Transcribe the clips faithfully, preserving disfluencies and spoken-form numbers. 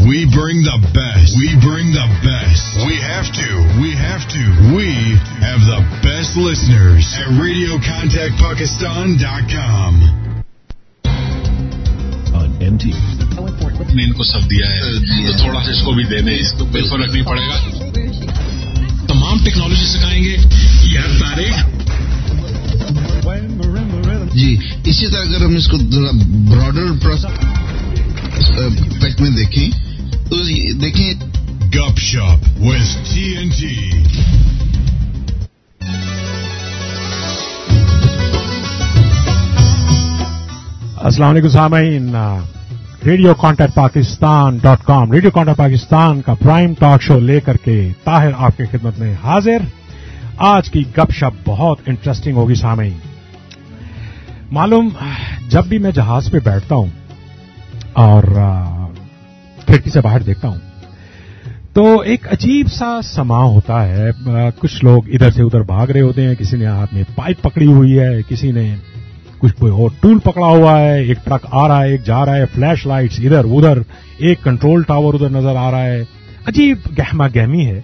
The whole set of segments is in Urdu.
We bring the best. We bring the best. We have to. We have to. We have the best listeners at radio contact pakistan dot com. On M T V. نے ان کو سب دیا ہے تو تھوڑا سا اس کو بھی دے دیں, اس کو کوئی فرق نہیں پڑے گا. تمام ٹیکنالوجی سکھائیں گے یار تاریخ. جی اسی طرح اگر ہم اس کو ذرا براڈر پرسپیکٹ میں دیکھیں تو دیکھیں گپ شپ with ٹی این ٹی. السلام علیکم سامعین, radio contact Pakistan dot com radio contact Pakistan کا پرائم ٹاک شو لے کر کے طاہر آپ کی خدمت میں حاضر. آج کی گپ شپ بہت انٹرسٹنگ ہوگی سامعین. معلوم جب بھی میں جہاز پہ بیٹھتا ہوں اور کھڑکی سے باہر دیکھتا ہوں تو ایک عجیب سا سما ہوتا ہے. کچھ لوگ ادھر سے ادھر بھاگ رہے ہوتے ہیں, کسی نے ہاتھ میں پائپ پکڑی ہوئی ہے, کسی نے کچھ کوئی اور ٹول پکڑا ہوا ہے, ایک ٹرک آ رہا ہے, ایک جا رہا ہے, فلیش لائٹس ادھر ادھر, ایک کنٹرول ٹاور ادھر نظر آ رہا ہے. عجیب گہما گہمی ہے.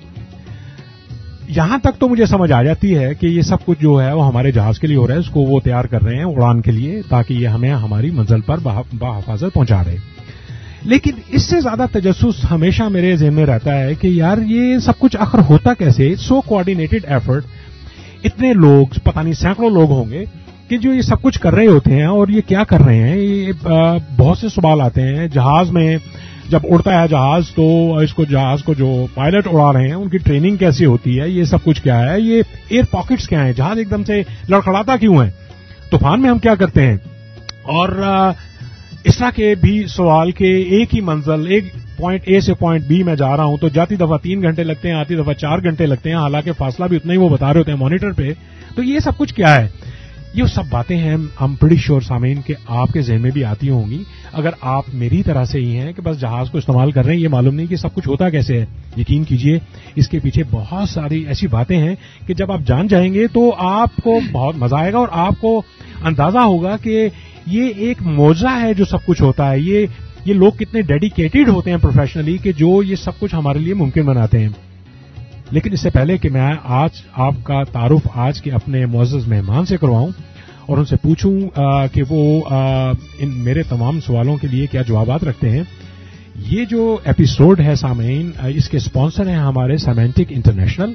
یہاں تک تو مجھے سمجھ آ جاتی ہے کہ یہ سب کچھ جو ہے وہ ہمارے جہاز کے لیے ہو رہا ہے, اس کو وہ تیار کر رہے ہیں اڑان کے لیے تاکہ یہ ہمیں ہماری منزل پر بحفاظت پہنچا رہے. لیکن اس سے زیادہ تجسس ہمیشہ میرے ذہن میں رہتا ہے کہ یار یہ سب کچھ آخر ہوتا کیسے؟ سو کوآرڈینیٹڈ ایفرٹ, اتنے لوگ, پتہ نہیں سینکڑوں لوگ ہوں گے کہ جو یہ سب کچھ کر رہے ہوتے ہیں اور یہ کیا کر رہے ہیں. یہ بہت سے سوال آتے ہیں. جہاز میں جب اڑتا ہے جہاز تو اس کو جہاز کو جو پائلٹ اڑا رہے ہیں ان کی ٹریننگ کیسی ہوتی ہے, یہ سب کچھ کیا ہے, یہ ایئر پاکٹس کیا ہیں, جہاز ایک دم سے لڑکھڑاتا کیوں ہے, طوفان میں ہم کیا کرتے ہیں, اور اس طرح کے بھی سوال کہ ایک ہی منزل, ایک پوائنٹ اے سے پوائنٹ بی میں جا رہا ہوں تو جاتی دفعہ تین گھنٹے لگتے ہیں, آتی دفعہ چار گھنٹے لگتے ہیں, حالانکہ فاصلہ بھی اتنا ہی وہ بتا رہے ہوتے ہیں مانیٹر پہ. تو یہ سب کچھ کیا ہے؟ یہ سب باتیں ہیں ہم پریٹی شیور سامعین کہ آپ کے ذہن میں بھی آتی ہوں گی اگر آپ میری طرح سے ہی ہیں کہ بس جہاز کو استعمال کر رہے ہیں, یہ معلوم نہیں کہ سب کچھ ہوتا کیسے ہے. یقین کیجئے اس کے پیچھے بہت ساری ایسی باتیں ہیں کہ جب آپ جان جائیں گے تو آپ کو بہت مزہ آئے گا اور آپ کو اندازہ ہوگا کہ یہ ایک معجزہ ہے جو سب کچھ ہوتا ہے. یہ یہ لوگ کتنے ڈیڈیکیٹڈ ہوتے ہیں پروفیشنلی کہ جو یہ سب کچھ ہمارے لیے ممکن بناتے ہیں. لیکن اس سے پہلے کہ میں آج آپ کا تعارف آج کے اپنے معزز مہمان سے کرواؤں اور ان سے پوچھوں کہ وہ ان میرے تمام سوالوں کے لیے کیا جوابات رکھتے ہیں, یہ جو ایپیسوڈ ہے سامعین اس کے اسپانسر ہیں ہمارے سیمینٹک انٹرنیشنل.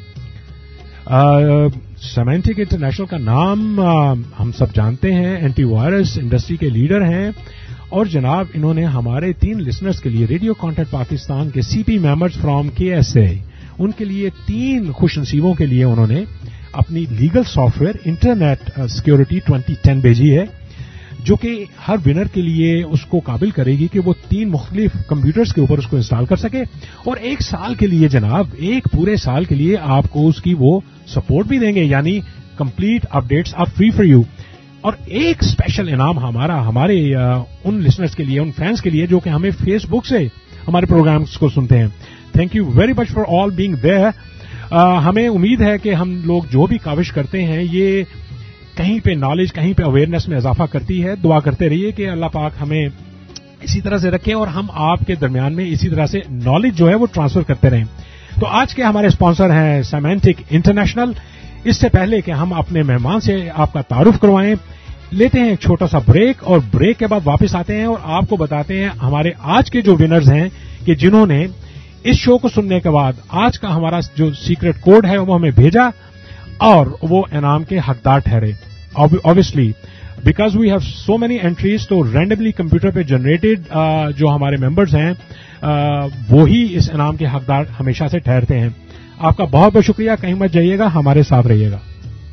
سیمینٹک انٹرنیشنل کا نام ہم سب جانتے ہیں, اینٹی وائرس انڈسٹری کے لیڈر ہیں, اور جناب انہوں نے ہمارے تین لسنرز کے لیے ریڈیو کانٹیکٹ پاکستان کے C P members from K S A, ان کے لیے تین خوش نصیبوں کے لیے انہوں نے اپنی legal software internet security twenty ten بھیجی ہے, جو کہ ہر ونر کے لیے اس کو قابل کرے گی کہ وہ تین مختلف کمپیوٹرز کے اوپر اس کو انسٹال کر سکے, اور ایک سال کے لیے جناب ایک پورے سال کے لیے آپ کو اس کی وہ سپورٹ بھی دیں گے, یعنی complete updates are free for you. اور ایک اسپیشل انعام ہمارا ہمارے ان لسنرز کے لیے, ان فینس کے لیے جو کہ ہمیں فیس بک سے ہمارے پروگرامز کو سنتے ہیں. Thank you very much for all being there. ہمیں امید ہے کہ ہم لوگ جو بھی کاوش کرتے ہیں یہ کہیں پہ نالج, کہیں پہ اویئرنیس میں اضافہ کرتی ہے. دعا کرتے رہیے کہ اللہ پاک ہمیں اسی طرح سے رکھے اور ہم آپ کے درمیان میں اسی طرح سے نالج جو ہے وہ ٹرانسفر کرتے رہیں. تو آج کے ہمارے اسپانسر ہیں سیمینٹک انٹرنیشنل. اس سے پہلے کہ ہم اپنے مہمان سے آپ کا تعارف کروائیں, لیتے ہیں ایک چھوٹا سا بریک, اور بریک کے بعد واپس آتے ہیں اور آپ کو بتاتے ہیں ہمارے آج کے جو ونرز ہیں کہ جنہوں نے اس شو کو سننے کے بعد آج کا ہمارا جو سیکرٹ کوڈ ہے وہ ہمیں بھیجا اور وہ انعام کے حقدار ٹھہرے. obviously because we have so many entries, تو رینڈملی کمپیوٹر پہ جنریٹڈ جو ہمارے ممبرز ہیں وہی اس انعام کے حقدار ہمیشہ سے ٹھہرتے ہیں. آپ کا بہت بہت شکریہ, کہیں مت جائیے گا, ہمارے ساتھ رہیے گا.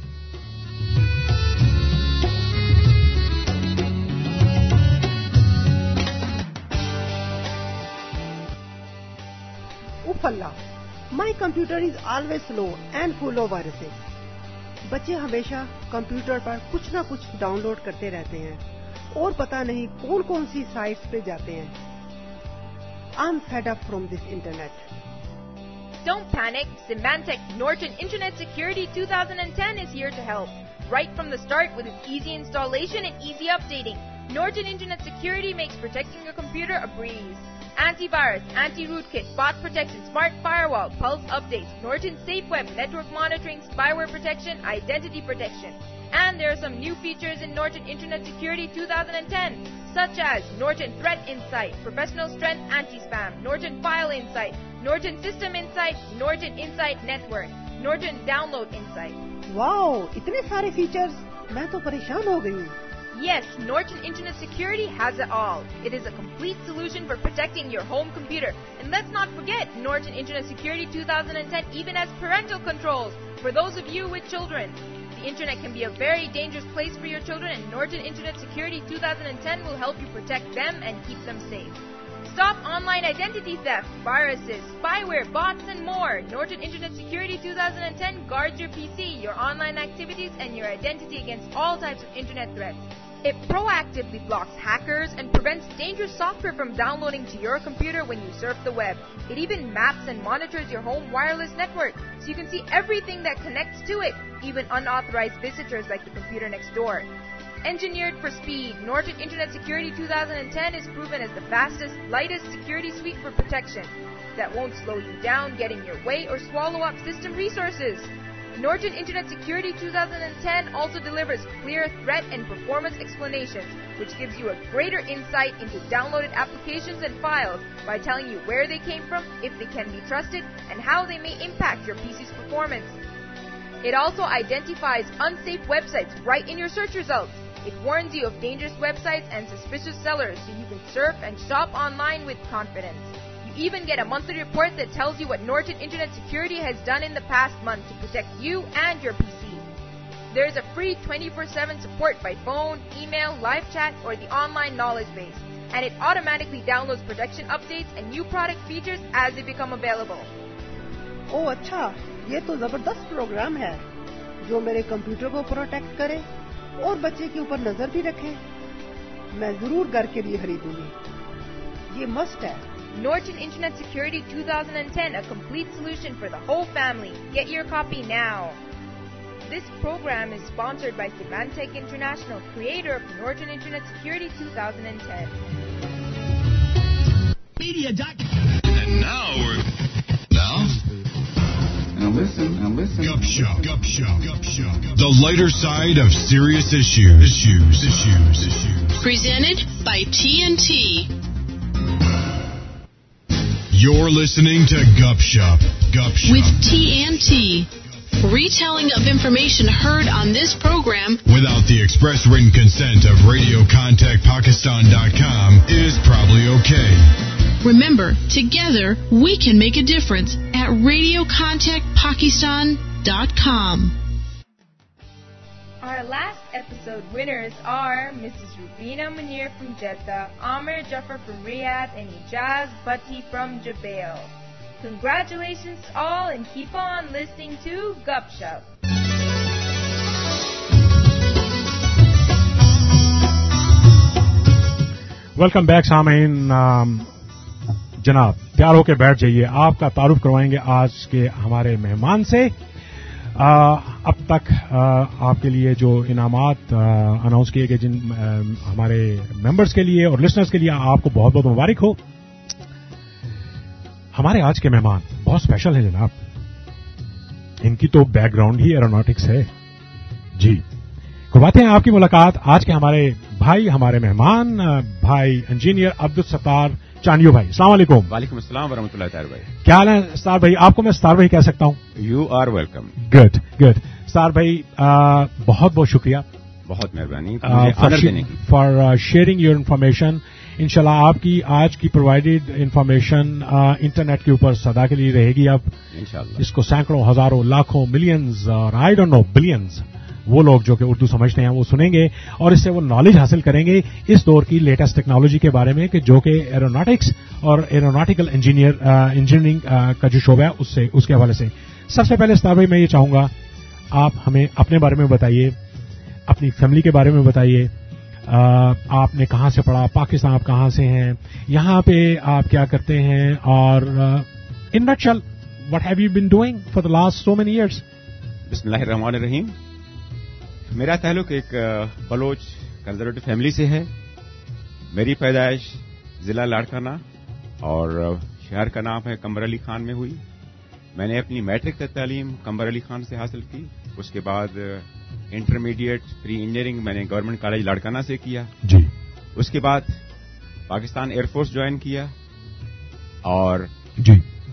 My computer is always slow and full of viruses. بچے ہمیشہ کمپیوٹر پر کچھ نہ کچھ ڈاؤن لوڈ کرتے رہتے ہیں اور پتہ نہیں کون کون سی سائٹس پہ جاتے ہیں. I'm fed up from this internet. Don't panic. Symantec Norton Internet Security twenty ten is here to help. Right from the start with its easy installation and easy updating, Norton Internet Security makes protecting your computer a breeze. antivirus, anti-rootkit, bot protection, smart firewall, pulse updates, Norton SafeWeb, network monitoring, spyware protection, identity protection. And there are some new features in Norton Internet Security twenty ten, such as Norton Threat Insight, Professional Strength Anti-Spam, Norton File Insight, Norton System Insight, Norton Insight Network, Norton Download Insight. Wow, इतने सारे फीचर्स, मैं तो परेशान हो गई हूँ. Yes, Norton Internet Security has it all. It is a complete solution for protecting your home computer. And let's not forget, Norton Internet Security twenty ten even has parental controls for those of you with children. The internet can be a very dangerous place for your children, and Norton Internet Security twenty ten will help you protect them and keep them safe. Stop online identity theft, viruses, spyware, bots, and more. Norton Internet Security twenty ten guards your P C, your online activities, and your identity against all types of internet threats. It proactively blocks hackers and prevents dangerous software from downloading to your computer when you surf the web. It even maps and monitors your home wireless network, so you can see everything that connects to it, even unauthorized visitors like the computer next door. Engineered for speed, Norton Internet Security twenty ten is proven as the fastest, lightest security suite for protection that won't slow you down, get in your way, or swallow up system resources. Norton Internet Security twenty ten also delivers clear threat and performance explanations, which gives you a greater insight into downloaded applications and files by telling you where they came from, if they can be trusted, and how they may impact your P C's performance. It also identifies unsafe websites right in your search results. It warns you of dangerous websites and suspicious sellers so you can surf and shop online with confidence. You even get a monthly report that tells you what Norton Internet Security has done in the past month to protect you and your P C. There is a free twenty-four seven support by phone, email, live chat, or the online knowledge base. And it automatically downloads protection updates and new product features as they become available. ओह अच्छा, ये तो जबरदस्त प्रोग्राम है जो मेरे कंप्यूटर को प्रोटेक्ट करे और बच्चे के ऊपर नजर भी रखे. मैं जरूर घर के लिए खरीदूंगी. ये मस्ट है. Norton Internet Security twenty ten, a complete solution for the whole family. Get your copy now. This program is sponsored by Symantec International, creator of Norton Internet Security twenty ten. Media doc. And now we're... Now? Now listen, now listen. Gup Shop, Gup Shop, Gup Shop. The lighter side of serious issues. Issues, issues, issues. Presented by T N T. You're listening to Gup Shop, Gup Shop. With T N T. Retelling of information heard on this program without the express written consent of radio contact pakistan dot com is probably okay. Remember, together we can make a difference at radio contact pakistan dot com. Our last episode winners are Missus Rubina Munir from Jeddah, Amir Jafar from Riyadh, and Ijaz Bhatti from Jubail. Congratulations to all, and keep on listening to Gup Shop. Welcome back सामीन. जनाब तैयार होकर बैठ जाइए. आपका तारुफ करवाएंगे आज के हमारे मेहमान से. आ, अब तक आ, आपके लिए जो इनामात अनाउंस किए गए जिन आ, हमारे मेंबर्स के लिए और लिसनर्स के लिए आपको बहुत बहुत मुबारक हो. हमारे आज के मेहमान बहुत स्पेशल हैं जनाब. इनकी तो बैकग्राउंड ही एरोनॉटिक्स है जी. करवाते हैं आपकी मुलाकात आज के हमारे भाई, हमारे मेहमान, भाई इंजीनियर अब्दुल सत्तार चांडियो भाई. अस्सलाम वालेकुम. वालेकुम अस्सलाम वरहमतुल्लाहि ताला भाई. क्या हाल है सत्तार भाई? आपको मैं सत्तार भाई कह सकता हूँ? You are welcome. Good good. सत्तार भाई बहुत बहुत शुक्रिया, बहुत मेहरबानी ऑनर देने की, फॉर शेयरिंग योर इन्फॉर्मेशन. इंशाल्लाह आपकी आज की प्रोवाइडेड इन्फॉर्मेशन इंटरनेट के ऊपर सदा के लिए रहेगी. अब इंशाल्लाह इसको सैकड़ों, हजारों, लाखों, मिलियंस और आई डोंट नो बिलियंस वो लोग जो कि उर्दू समझते हैं वो सुनेंगे और इससे वो नॉलेज हासिल करेंगे इस दौर की लेटेस्ट टेक्नोलॉजी के बारे में कि जो कि एरोनॉटिक्स और एरोनॉटिकल इंजीनियर इंजीनियरिंग का जो शोबा है उससे उसके हवाले से. सबसे पहले सत्तार भाई मैं ये चाहूंगा आप हमें अपने बारे में बताइए, अपनी फैमिली के बारे में बताइए. आपने कहाँ से पढ़ा, पाकिस्तान आप कहाँ से हैं, यहाँ पे आप क्या करते हैं और in nutshell what have you been doing for the last so many years. बिस्मिल्लाहिर रहमानिर रहीम. मेरा ताल्लुक एक बलोच कंजर्वेटिव फैमिली से है. मेरी पैदाइश जिला लाड़काना اور شہر کا نام ہے قمر علی خان میں ہوئی. میں نے اپنی میٹرک تک تعلیم قمر علی خان سے حاصل کی. اس کے بعد انٹرمیڈیٹ پری انجینئرنگ میں نے گورنمنٹ کالج لاڑکانہ سے کیا. جی. اس کے بعد پاکستان ایئر فورس جوائن کیا اور G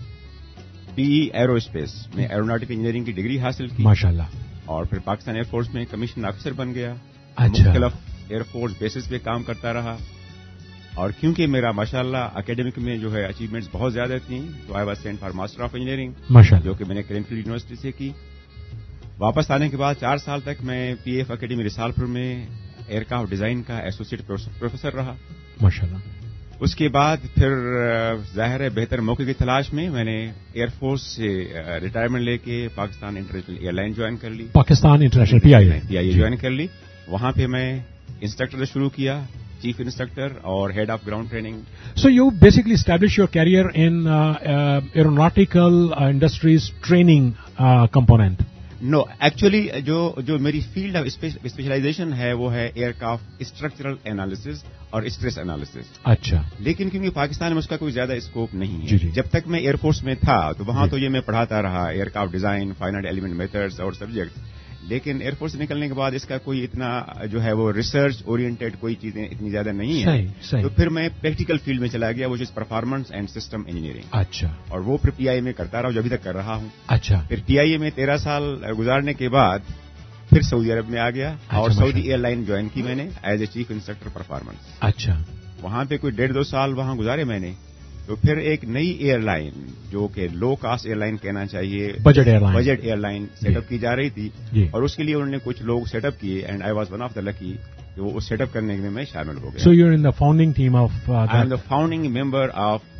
P E aerospace میں ایروناٹیکل انجینئرنگ کی ڈگری حاصل کی ماشاءاللہ. اور پھر پاکستان ایئر فورس میں کمیشن آفیسر بن گیا. اچھا. مختلف ایئر فورس بیسز پہ کام کرتا رہا اور کیونکہ میرا ماشاءاللہ اکیڈمک میں جو ہے اچیومنٹس بہت زیادہ تھیں تو I was sent for master of engineering ماشاءاللہ جو کہ میں نے کرینفیلڈ یونیورسٹی سے کی. واپس آنے کے بعد چار سال تک میں پی ایف اکیڈمی رسالپور میں ایئر کرافٹ ڈیزائن کا ایسوسیٹ پروفیسر رہا ماشاءاللہ. اس کے بعد پھر ظاہر ہے بہتر موقع کی تلاش میں میں نے ایئر فورس سے ریٹائرمنٹ لے کے Pakistan international airline join کر لی. Pakistan international P I P I join کر لی. وہاں پہ میں انسٹرکٹر سے شروع کیا, چیف انسٹرکٹر اور head of ground training. So you basically establish your career in aeronautical industries training component. No actually جو جو میری فیلڈ آف اسپیشلائزیشن ہے وہ ہے ایئر کرافٹ اسٹرکچرل انالیسز اور اسٹریس انالیسز. اچھا. لیکن کیونکہ پاکستان میں اس کا کوئی زیادہ اسکوپ نہیں ہے. جی جی. جب تک میں ایئر فورس میں تھا تو وہاں تو یہ میں پڑھاتا رہا aircraft design, finite element methods اور سبجیکٹس. لیکن ایئر فورس سے نکلنے کے بعد اس کا کوئی اتنا جو ہے وہ ریسرچ اورینٹیڈ کوئی چیزیں اتنی زیادہ نہیں ہیں. صحیح صحیح. تو پھر میں پریکٹیکل فیلڈ میں چلا گیا, وہ is performance and system engineering. اچھا. اور وہ پھر پی آئی میں کرتا رہا, جو ابھی تک کر رہا ہوں. اچھا. پھر پی آئی اے میں تیرہ سال گزارنے کے بعد پھر سعودی عرب میں آ گیا اور سعودی ایئر لائن جوائن کی میں نے as a chief instructor performance. اچھا. وہاں پہ کوئی ڈیڑھ دو سال وہاں گزارے میں نے. تو پھر ایک نئی ایئر لائن جو کہ لو کاسٹ ایئر لائن کہنا چاہیے, budget airline budget airline set up کی جا رہی تھی. جی. اور اس کے لیے انہوں نے کچھ لوگ سیٹ اپ کیے and I was one of the lucky کہ وہ اس سیٹ اپ کرنے میں میں شامل ہو گیا. So you are in the founding team of I am the founding member of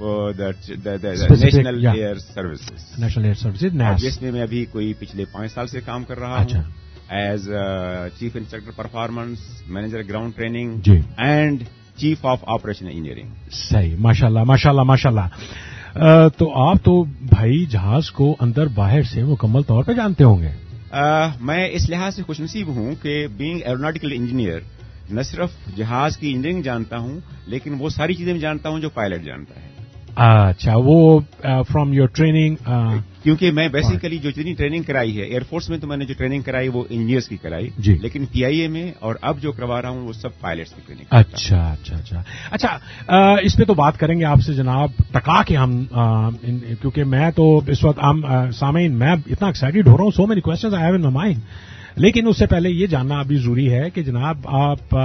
national air services. National air services جس میں میں ابھی کوئی پچھلے پانچ سال سے کام کر رہا ہوں as chief instructor performance, manager ground training and chief of operation engineering. صحیح. ماشاء اللہ ماشاء اللہ ماشاء اللہ. تو آپ تو بھائی جہاز کو اندر باہر سے مکمل طور پہ جانتے ہوں گے. میں اس لحاظ سے خوش نصیب ہوں کہ بینگ ایروناٹیکل انجینئر نہ صرف جہاز کی انجینئرنگ جانتا ہوں لیکن وہ ساری چیزیں بھی جانتا ہوں جو پائلٹ جانتا ہے. اچھا. وہ فرام یور ٹریننگ, کیونکہ میں بیسیکلی جو جتنی ٹریننگ کرائی ہے ایئر فورس میں تو میں نے جو ٹریننگ کرائی وہ انجینئرس کی کرائی. جی. لیکن پی آئی اے میں اور اب جو کروا رہا ہوں وہ سب پائلٹس کی ٹریننگ. اچھا اچھا اچھا اچھا. اس پہ تو بات کریں گے آپ سے جناب ٹکا کے ہم, کیونکہ میں تو اس وقت عام سامعین میں اتنا ایکسائٹیڈ ہو رہا ہوں. So many questions I have in my mind. لیکن اس سے پہلے یہ جاننا ابھی ضروری ہے کہ جناب آپ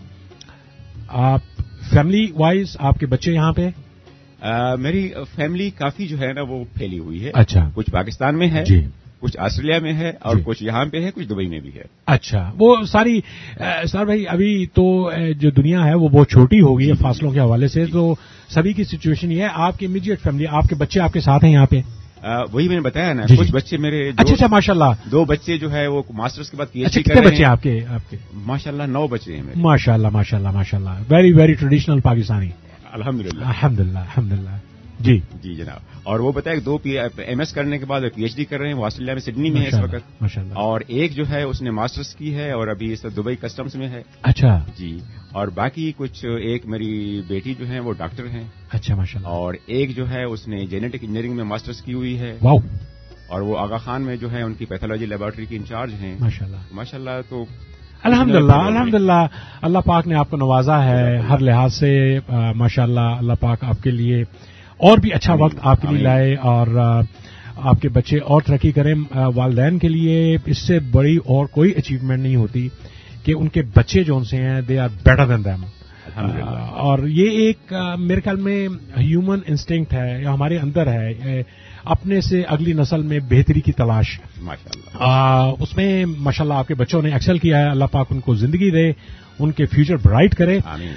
آپ فیملی وائز آپ کے بچے یہاں پہ؟ Uh, میری فیملی کافی جو ہے نا وہ پھیلی ہوئی ہے. اچھا. کچھ پاکستان میں ہے, جی. کچھ آسٹریلیا میں ہے اور جی. کچھ یہاں پہ ہے, کچھ دبئی میں بھی ہے. اچھا. وہ ساری سر بھائی ابھی تو جو دنیا ہے وہ بہت چھوٹی ہو گئی ہے فاصلوں کے حوالے سے, تو سبھی کی سچویشن یہ ہے. آپ کی امیڈیٹ فیملی, آپ کے بچے آپ کے ساتھ ہیں یہاں پہ؟ uh, وہی میں نے بتایا نا, جی. کچھ بچے میرے. اچھا اچھا. ماشاء اللہ. دو بچے جو ہے وہ ماسٹرز کے بعد پی ایچ ڈی کر رہے ہیں. کتنے بچے آپ کے آپ کے ماشاء اللہ نو بچے ہیں میرے. ماشاء اللہ ماشاء اللہ ماشاء اللہ. Very very traditional Pakistani. الحمد للہ الحمد للہ الحمد للہ. جی جی جناب. اور وہ بتایا کہ دو ایم ایس کرنے کے بعد پی ایچ ڈی کر رہے ہیں, وہ آسٹریلیا میں سڈنی میں ہے اس وقت. ماشاءاللہ. اور ایک جو ہے اس نے ماسٹرز کی ہے اور ابھی اس دبئی کسٹمز میں ہے. اچھا. جی. اور باقی کچھ ایک میری بیٹی جو ہے وہ ڈاکٹر ہیں. اچھا ماشاءاللہ. اور ایک جو ہے اس نے جینیٹک انجینئرنگ میں ماسٹرز کی ہوئی ہے. واو. اور وہ آغا خان میں جو ہے ان کی پیتھولوجی لیبارٹری کی انچارج ہیں. ماشاءاللہ ماشاءاللہ. تو الحمد للہ الحمد للہ. اللہ پاک نے آپ کو نوازا ہے ہر لحاظ سے. ماشاء اللہ. اللہ پاک آپ کے لیے اور بھی اچھا وقت آپ کے لیے لائے اور آپ کے بچے اور ترقی کریں. والدین کے لیے اس سے بڑی اور کوئی اچیومنٹ نہیں ہوتی کہ ان کے بچے جو ان سے ہیں they are better than them. اور یہ ایک میرے خیال میں ہیومن انسٹنکٹ ہے, ہمارے اندر ہے, اپنے سے اگلی نسل میں بہتری کی تلاش. ماشاءاللہ. اس میں ماشاءاللہ آپ کے بچوں نے ایکسل کیا ہے. اللہ پاک ان کو زندگی دے, ان کے فیوچر برائٹ کرے.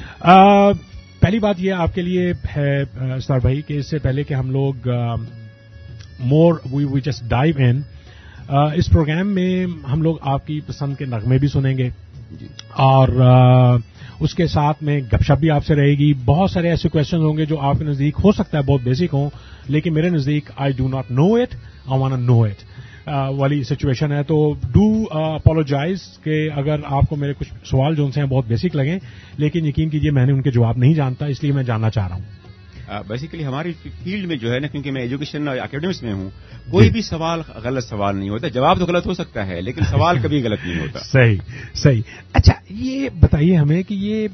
پہلی بات یہ آپ کے لیے ہے سر بھائی کہ اس سے پہلے کہ ہم لوگ more we we just dive in, اس پروگرام میں ہم لوگ آپ کی پسند کے نغمے بھی سنیں گے اور اس کے ساتھ میں گپ شپ بھی آپ سے رہے گی. بہت سارے ایسے کوشچن ہوں گے جو آپ کے نزدیک ہو سکتا ہے بہت بیسک ہوں, لیکن میرے نزدیک I do not know it, I want know it والی سچویشن ہے. تو ڈو اپولوجائز کہ اگر آپ کو میرے کچھ سوال جو ان سے ہیں بہت بیسک لگیں, لیکن یقین کیجئے میں نے ان کے جواب نہیں جانتا, اس لیے میں جاننا چاہ رہا ہوں. بیسیکلی ہماری فیلڈ میں جو ہے نا، کیونکہ میں ایجوکیشن اور اکیڈمکس میں ہوں، کوئی بھی سوال غلط سوال نہیں ہوتا. جواب تو غلط ہو سکتا ہے لیکن سوال کبھی غلط نہیں ہوتا. صحیح صحیح. اچھا یہ بتائیے ہمیں کہ یہ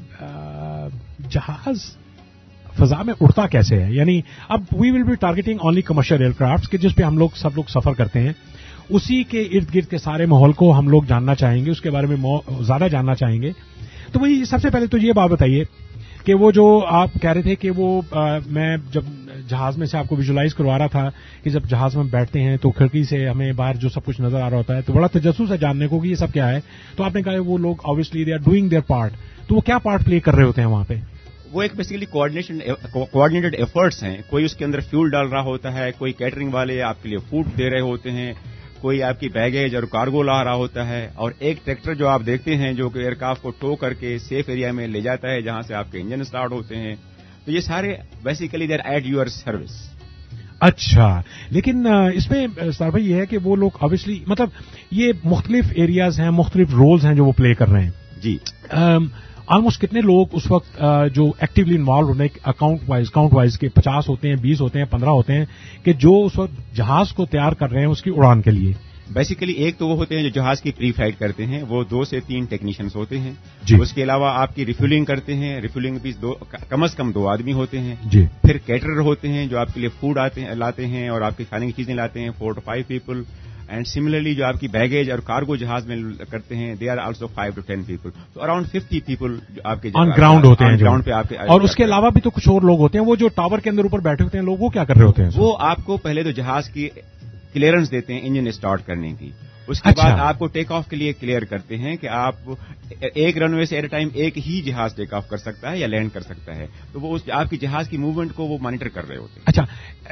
جہاز فضا میں اڑتا کیسے ہے؟ یعنی اب we will be targeting only commercial aircraft کہ جس پہ ہم لوگ سب لوگ سفر کرتے ہیں، اسی کے ارد گرد کے سارے ماحول کو ہم لوگ جاننا چاہیں گے، اس کے بارے میں زیادہ جاننا چاہیں گے. تو وہی سب سے پہلے تو یہ بات بتائیے کہ وہ جو آپ کہہ رہے تھے کہ وہ آ, میں جب جہاز میں سے آپ کو ویژولائز کروا رہا تھا کہ جب جہاز میں بیٹھتے ہیں تو کھڑکی سے ہمیں باہر جو سب کچھ نظر آ رہا ہوتا ہے، تو بڑا تجسس ہے جاننے کو کہ یہ سب کیا ہے. تو آپ نے کہا وہ لوگ obviously they are doing their part, تو وہ کیا پارٹ پلے کر رہے ہوتے ہیں وہاں پہ؟ وہ ایک بیسیکلی کوآرڈینیشن کوآرڈینیٹڈ ایفرٹس ہیں. کوئی اس کے اندر فیول ڈال رہا ہوتا ہے، کوئی کیٹرنگ والے آپ کے لیے فوڈ دے رہے ہوتے ہیں، کوئی آپ کی بیگیج اور کارگو لا رہا ہوتا ہے، اور ایک ٹریکٹر جو آپ دیکھتے ہیں جو کہ ایئرکرافٹ کو ٹو کر کے سیف ایریا میں لے جاتا ہے جہاں سے آپ کے انجن اسٹارٹ ہوتے ہیں. تو یہ سارے basically they are at your service. اچھا، لیکن اس میں سر بھائی یہ ہے کہ وہ لوگ آبویسلی مطلب یہ مختلف ایریاز ہیں، مختلف رولز ہیں جو وہ پلے کر رہے ہیں. جی آلموسٹ کتنے لوگ اس وقت جو ایکٹیولی انوالو ہونے اکاؤنٹ وائز کاؤنٹ وائز کے پچاس ہوتے ہیں، بیس ہوتے ہیں، پندرہ ہوتے ہیں کہ جو اس وقت جہاز کو تیار کر رہے ہیں اس کی اڑان کے لیے؟ بیسیکلی ایک تو وہ ہوتے ہیں جو جہاز کی پری فلائٹ کرتے ہیں، وہ دو سے تین ٹیکنیشینز ہوتے ہیں. جی. اس کے علاوہ آپ کی ریفیولنگ کرتے ہیں، ریفیولنگ بھی دو کم از کم دو آدمی ہوتے ہیں. جی. پھر کیٹرر ہوتے ہیں جو آپ کے لیے فوڈ آتے ہیں لاتے ہیں اور آپ کی کھانے کی چیزیں لاتے ہیں، four two five people. And similarly جو آپ کی بیگیج اور کارگو جہاز میں کرتے ہیں، they are also five two ten people. تو اراؤنڈ ففٹی پیپل جو آپ کے آن گراؤنڈ ہوتے ہیں گراؤنڈ پہ آپ کے. اور اس کے علاوہ بھی تو کچھ اور لوگ ہوتے ہیں وہ جو ٹاور کے اندر اوپر بیٹھے ہوتے ہیں لوگ، وہ کیا کر رہے ہوتے ہیں؟ وہ آپ کو پہلے تو جہاز کی کلیئرنس دیتے ہیں انجن اسٹارٹ کرنے کی. اس کے اچھا. بعد آپ کو ٹیک آف کے لیے کلیئر کرتے ہیں کہ آپ ایک رن وے سے ایٹ اے ٹائم ایک ہی جہاز ٹیک آف کر سکتا ہے یا لینڈ کر سکتا ہے. تو وہ آپ کی جہاز کی موومنٹ کو وہ مانیٹر کر رہے ہوتے ہیں. اچھا،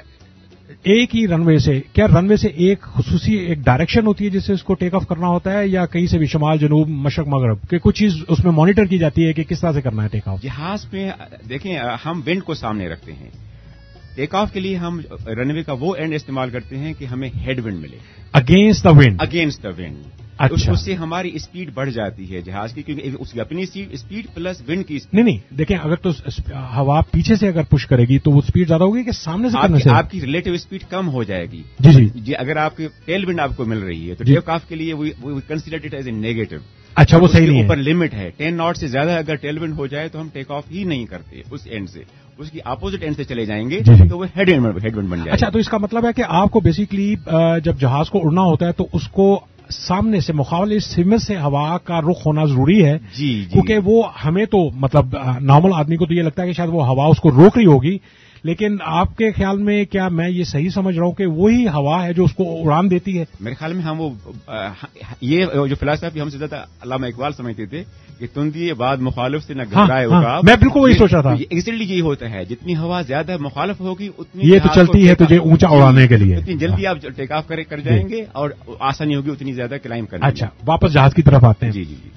ایک ہی رن وے سے کیا رن وے سے ایک خصوصی ایک ڈائریکشن ہوتی ہے جس سے اس کو ٹیک آف کرنا ہوتا ہے، یا کہیں سے بھی شمال جنوب مشرق مغرب کہ کچھ چیز اس میں مانیٹر کی جاتی ہے کہ کس طرح سے کرنا ہے ٹیک آف؟ جہاز میں دیکھیں ہم ونڈ کو سامنے رکھتے ہیں. ٹیک آف کے لیے ہم رن وے کا وہ اینڈ استعمال کرتے ہیں کہ ہمیں ہیڈ ونڈ ملے، against the wind. Against the ونڈ. اچھا. اس سے ہماری اسپیڈ بڑھ جاتی ہے جہاز کی، کیونکہ اس کی اپنی اسپیڈ پلس ونڈ کی اسپیڈ. نہیں نہیں دیکھیں، اگر تو ہوا پیچھے سے اگر پش کرے گی تو وہ اسپیڈ زیادہ ہوگی کہ سامنے سے کرنے سے؟ آپ کی ریلیٹو اسپیڈ کم ہو جائے گی. جی جی جی. اگر آپ کی ٹیل ونڈ آپ کو مل رہی ہے تو ٹیک آف کے لیے we consider it as a negative. اچھا، وہ صحیح نہیں ہے. اوپر لمٹ ہے ٹین ناٹ سے زیادہ اگر ٹیل ونڈ ہو جائے تو ہم ٹیک آف ہی نہیں کرتے اس اینڈ سے، اس کی اپوزٹ اینڈ سے چلے جائیں گے تو وہ ہیڈ ونڈ ہیڈ ونڈ بن جائے. اچھا، تو اس کا مطلب ہے کہ آپ کو بیسیکلی جب جہاز کو اڑنا ہوتا ہے تو اس کو سامنے سے مخالف سمت سے ہوا کا رخ ہونا ضروری ہے. جی جی. کیونکہ وہ ہمیں تو مطلب نارمل آدمی کو تو یہ لگتا ہے کہ شاید وہ ہوا اس کو روک رہی ہوگی، لیکن آپ کے خیال میں کیا میں یہ صحیح سمجھ رہا ہوں کہ وہی ہوا ہے جو اس کو اڑان دیتی ہے؟ میرے خیال میں ہم وہ یہ جو فلسفی ہم سے زیادہ علامہ اقبال سمجھتے تھے کہ تندی بعد مخالف سے نہ گھبرائے ہوگا. میں بالکل وہی سوچ رہا تھا. ایگزیکٹلی یہی ہوتا ہے، جتنی ہوا زیادہ مخالف ہوگی اتنی یہ تو چلتی ہے تجھے اونچا اڑانے کے لیے، اتنی جلدی آپ ٹیک آف کر جائیں گے اور آسانی ہوگی اتنی زیادہ کلائم کرنے. اچھا، واپس جہاز کی طرف آتے ہیں. جی جی جی.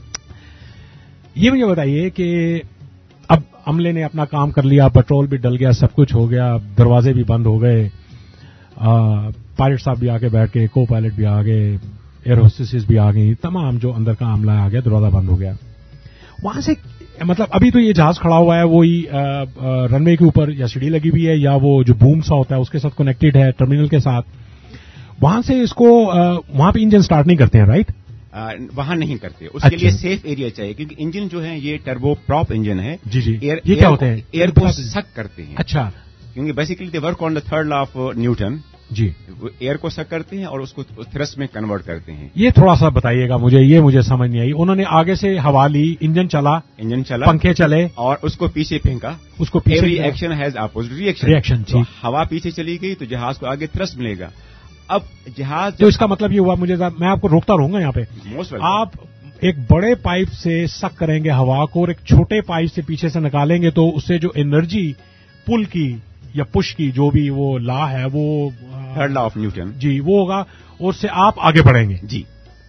یہ مجھے بتائیے کہ اب عملے نے اپنا کام کر لیا، پیٹرول بھی ڈل گیا، سب کچھ ہو گیا، دروازے بھی بند ہو گئے، پائلٹ صاحب بھی آگے بیٹھ کے، کو پائلٹ بھی آ گئے، ایئر ہوسٹسز بھی آ گئی، تمام جو اندر کا عملہ آ گیا، دروازہ بند ہو گیا. وہاں سے مطلب ابھی تو یہ جہاز کھڑا ہوا ہے وہی رن وے کے اوپر، یا سیڑھی لگی ہوئی ہے، یا وہ جو بوم سا ہوتا ہے اس کے ساتھ کنیکٹڈ ہے ٹرمینل کے ساتھ. وہاں سے اس کو وہاں پہ انجن سٹارٹ نہیں کرتے ہیں، رائٹ؟ وہاں نہیں کرتے. اس کے لیے سیف ایریا چاہیے، کیونکہ انجن جو ہے یہ ٹربو پراپ انجن ہے. جی جی. یہ کیا ہوتے ہیں؟ ایئر کو سک کرتے ہیں. اچھا. کیونکہ basically they work on the third law of Newton. جی. ایئر کو سک کرتے ہیں اور اس کو تھرسٹ میں کنورٹ کرتے ہیں. یہ تھوڑا سا بتائیے گا مجھے، یہ مجھے سمجھ نہیں آئی. انہوں نے آگے سے ہوا لی، انجن چلا انجن چلا پنکھے چلے اور اس کو پیچھے پھینکا. اس کو پیچھے every action has opposite reaction. Reaction. جی. ہوا پیچھے چلی گئی تو جہاز کو آگے تھرسٹ ملے گا. اب جہاز تو اس کا مطلب یہ ہوا، مجھے میں آپ کو روکتا رہوں گا یہاں پہ. آپ ایک بڑے پائپ سے سک کریں گے ہوا کو اور ایک چھوٹے پائپ سے پیچھے سے نکالیں گے تو اس سے جو انرجی پل کی یا پش کی جو بھی وہ لا ہے وہ تھرڈ لا آف نیوٹن. جی وہ ہوگا اور اس سے آپ آگے بڑھیں گے. جی.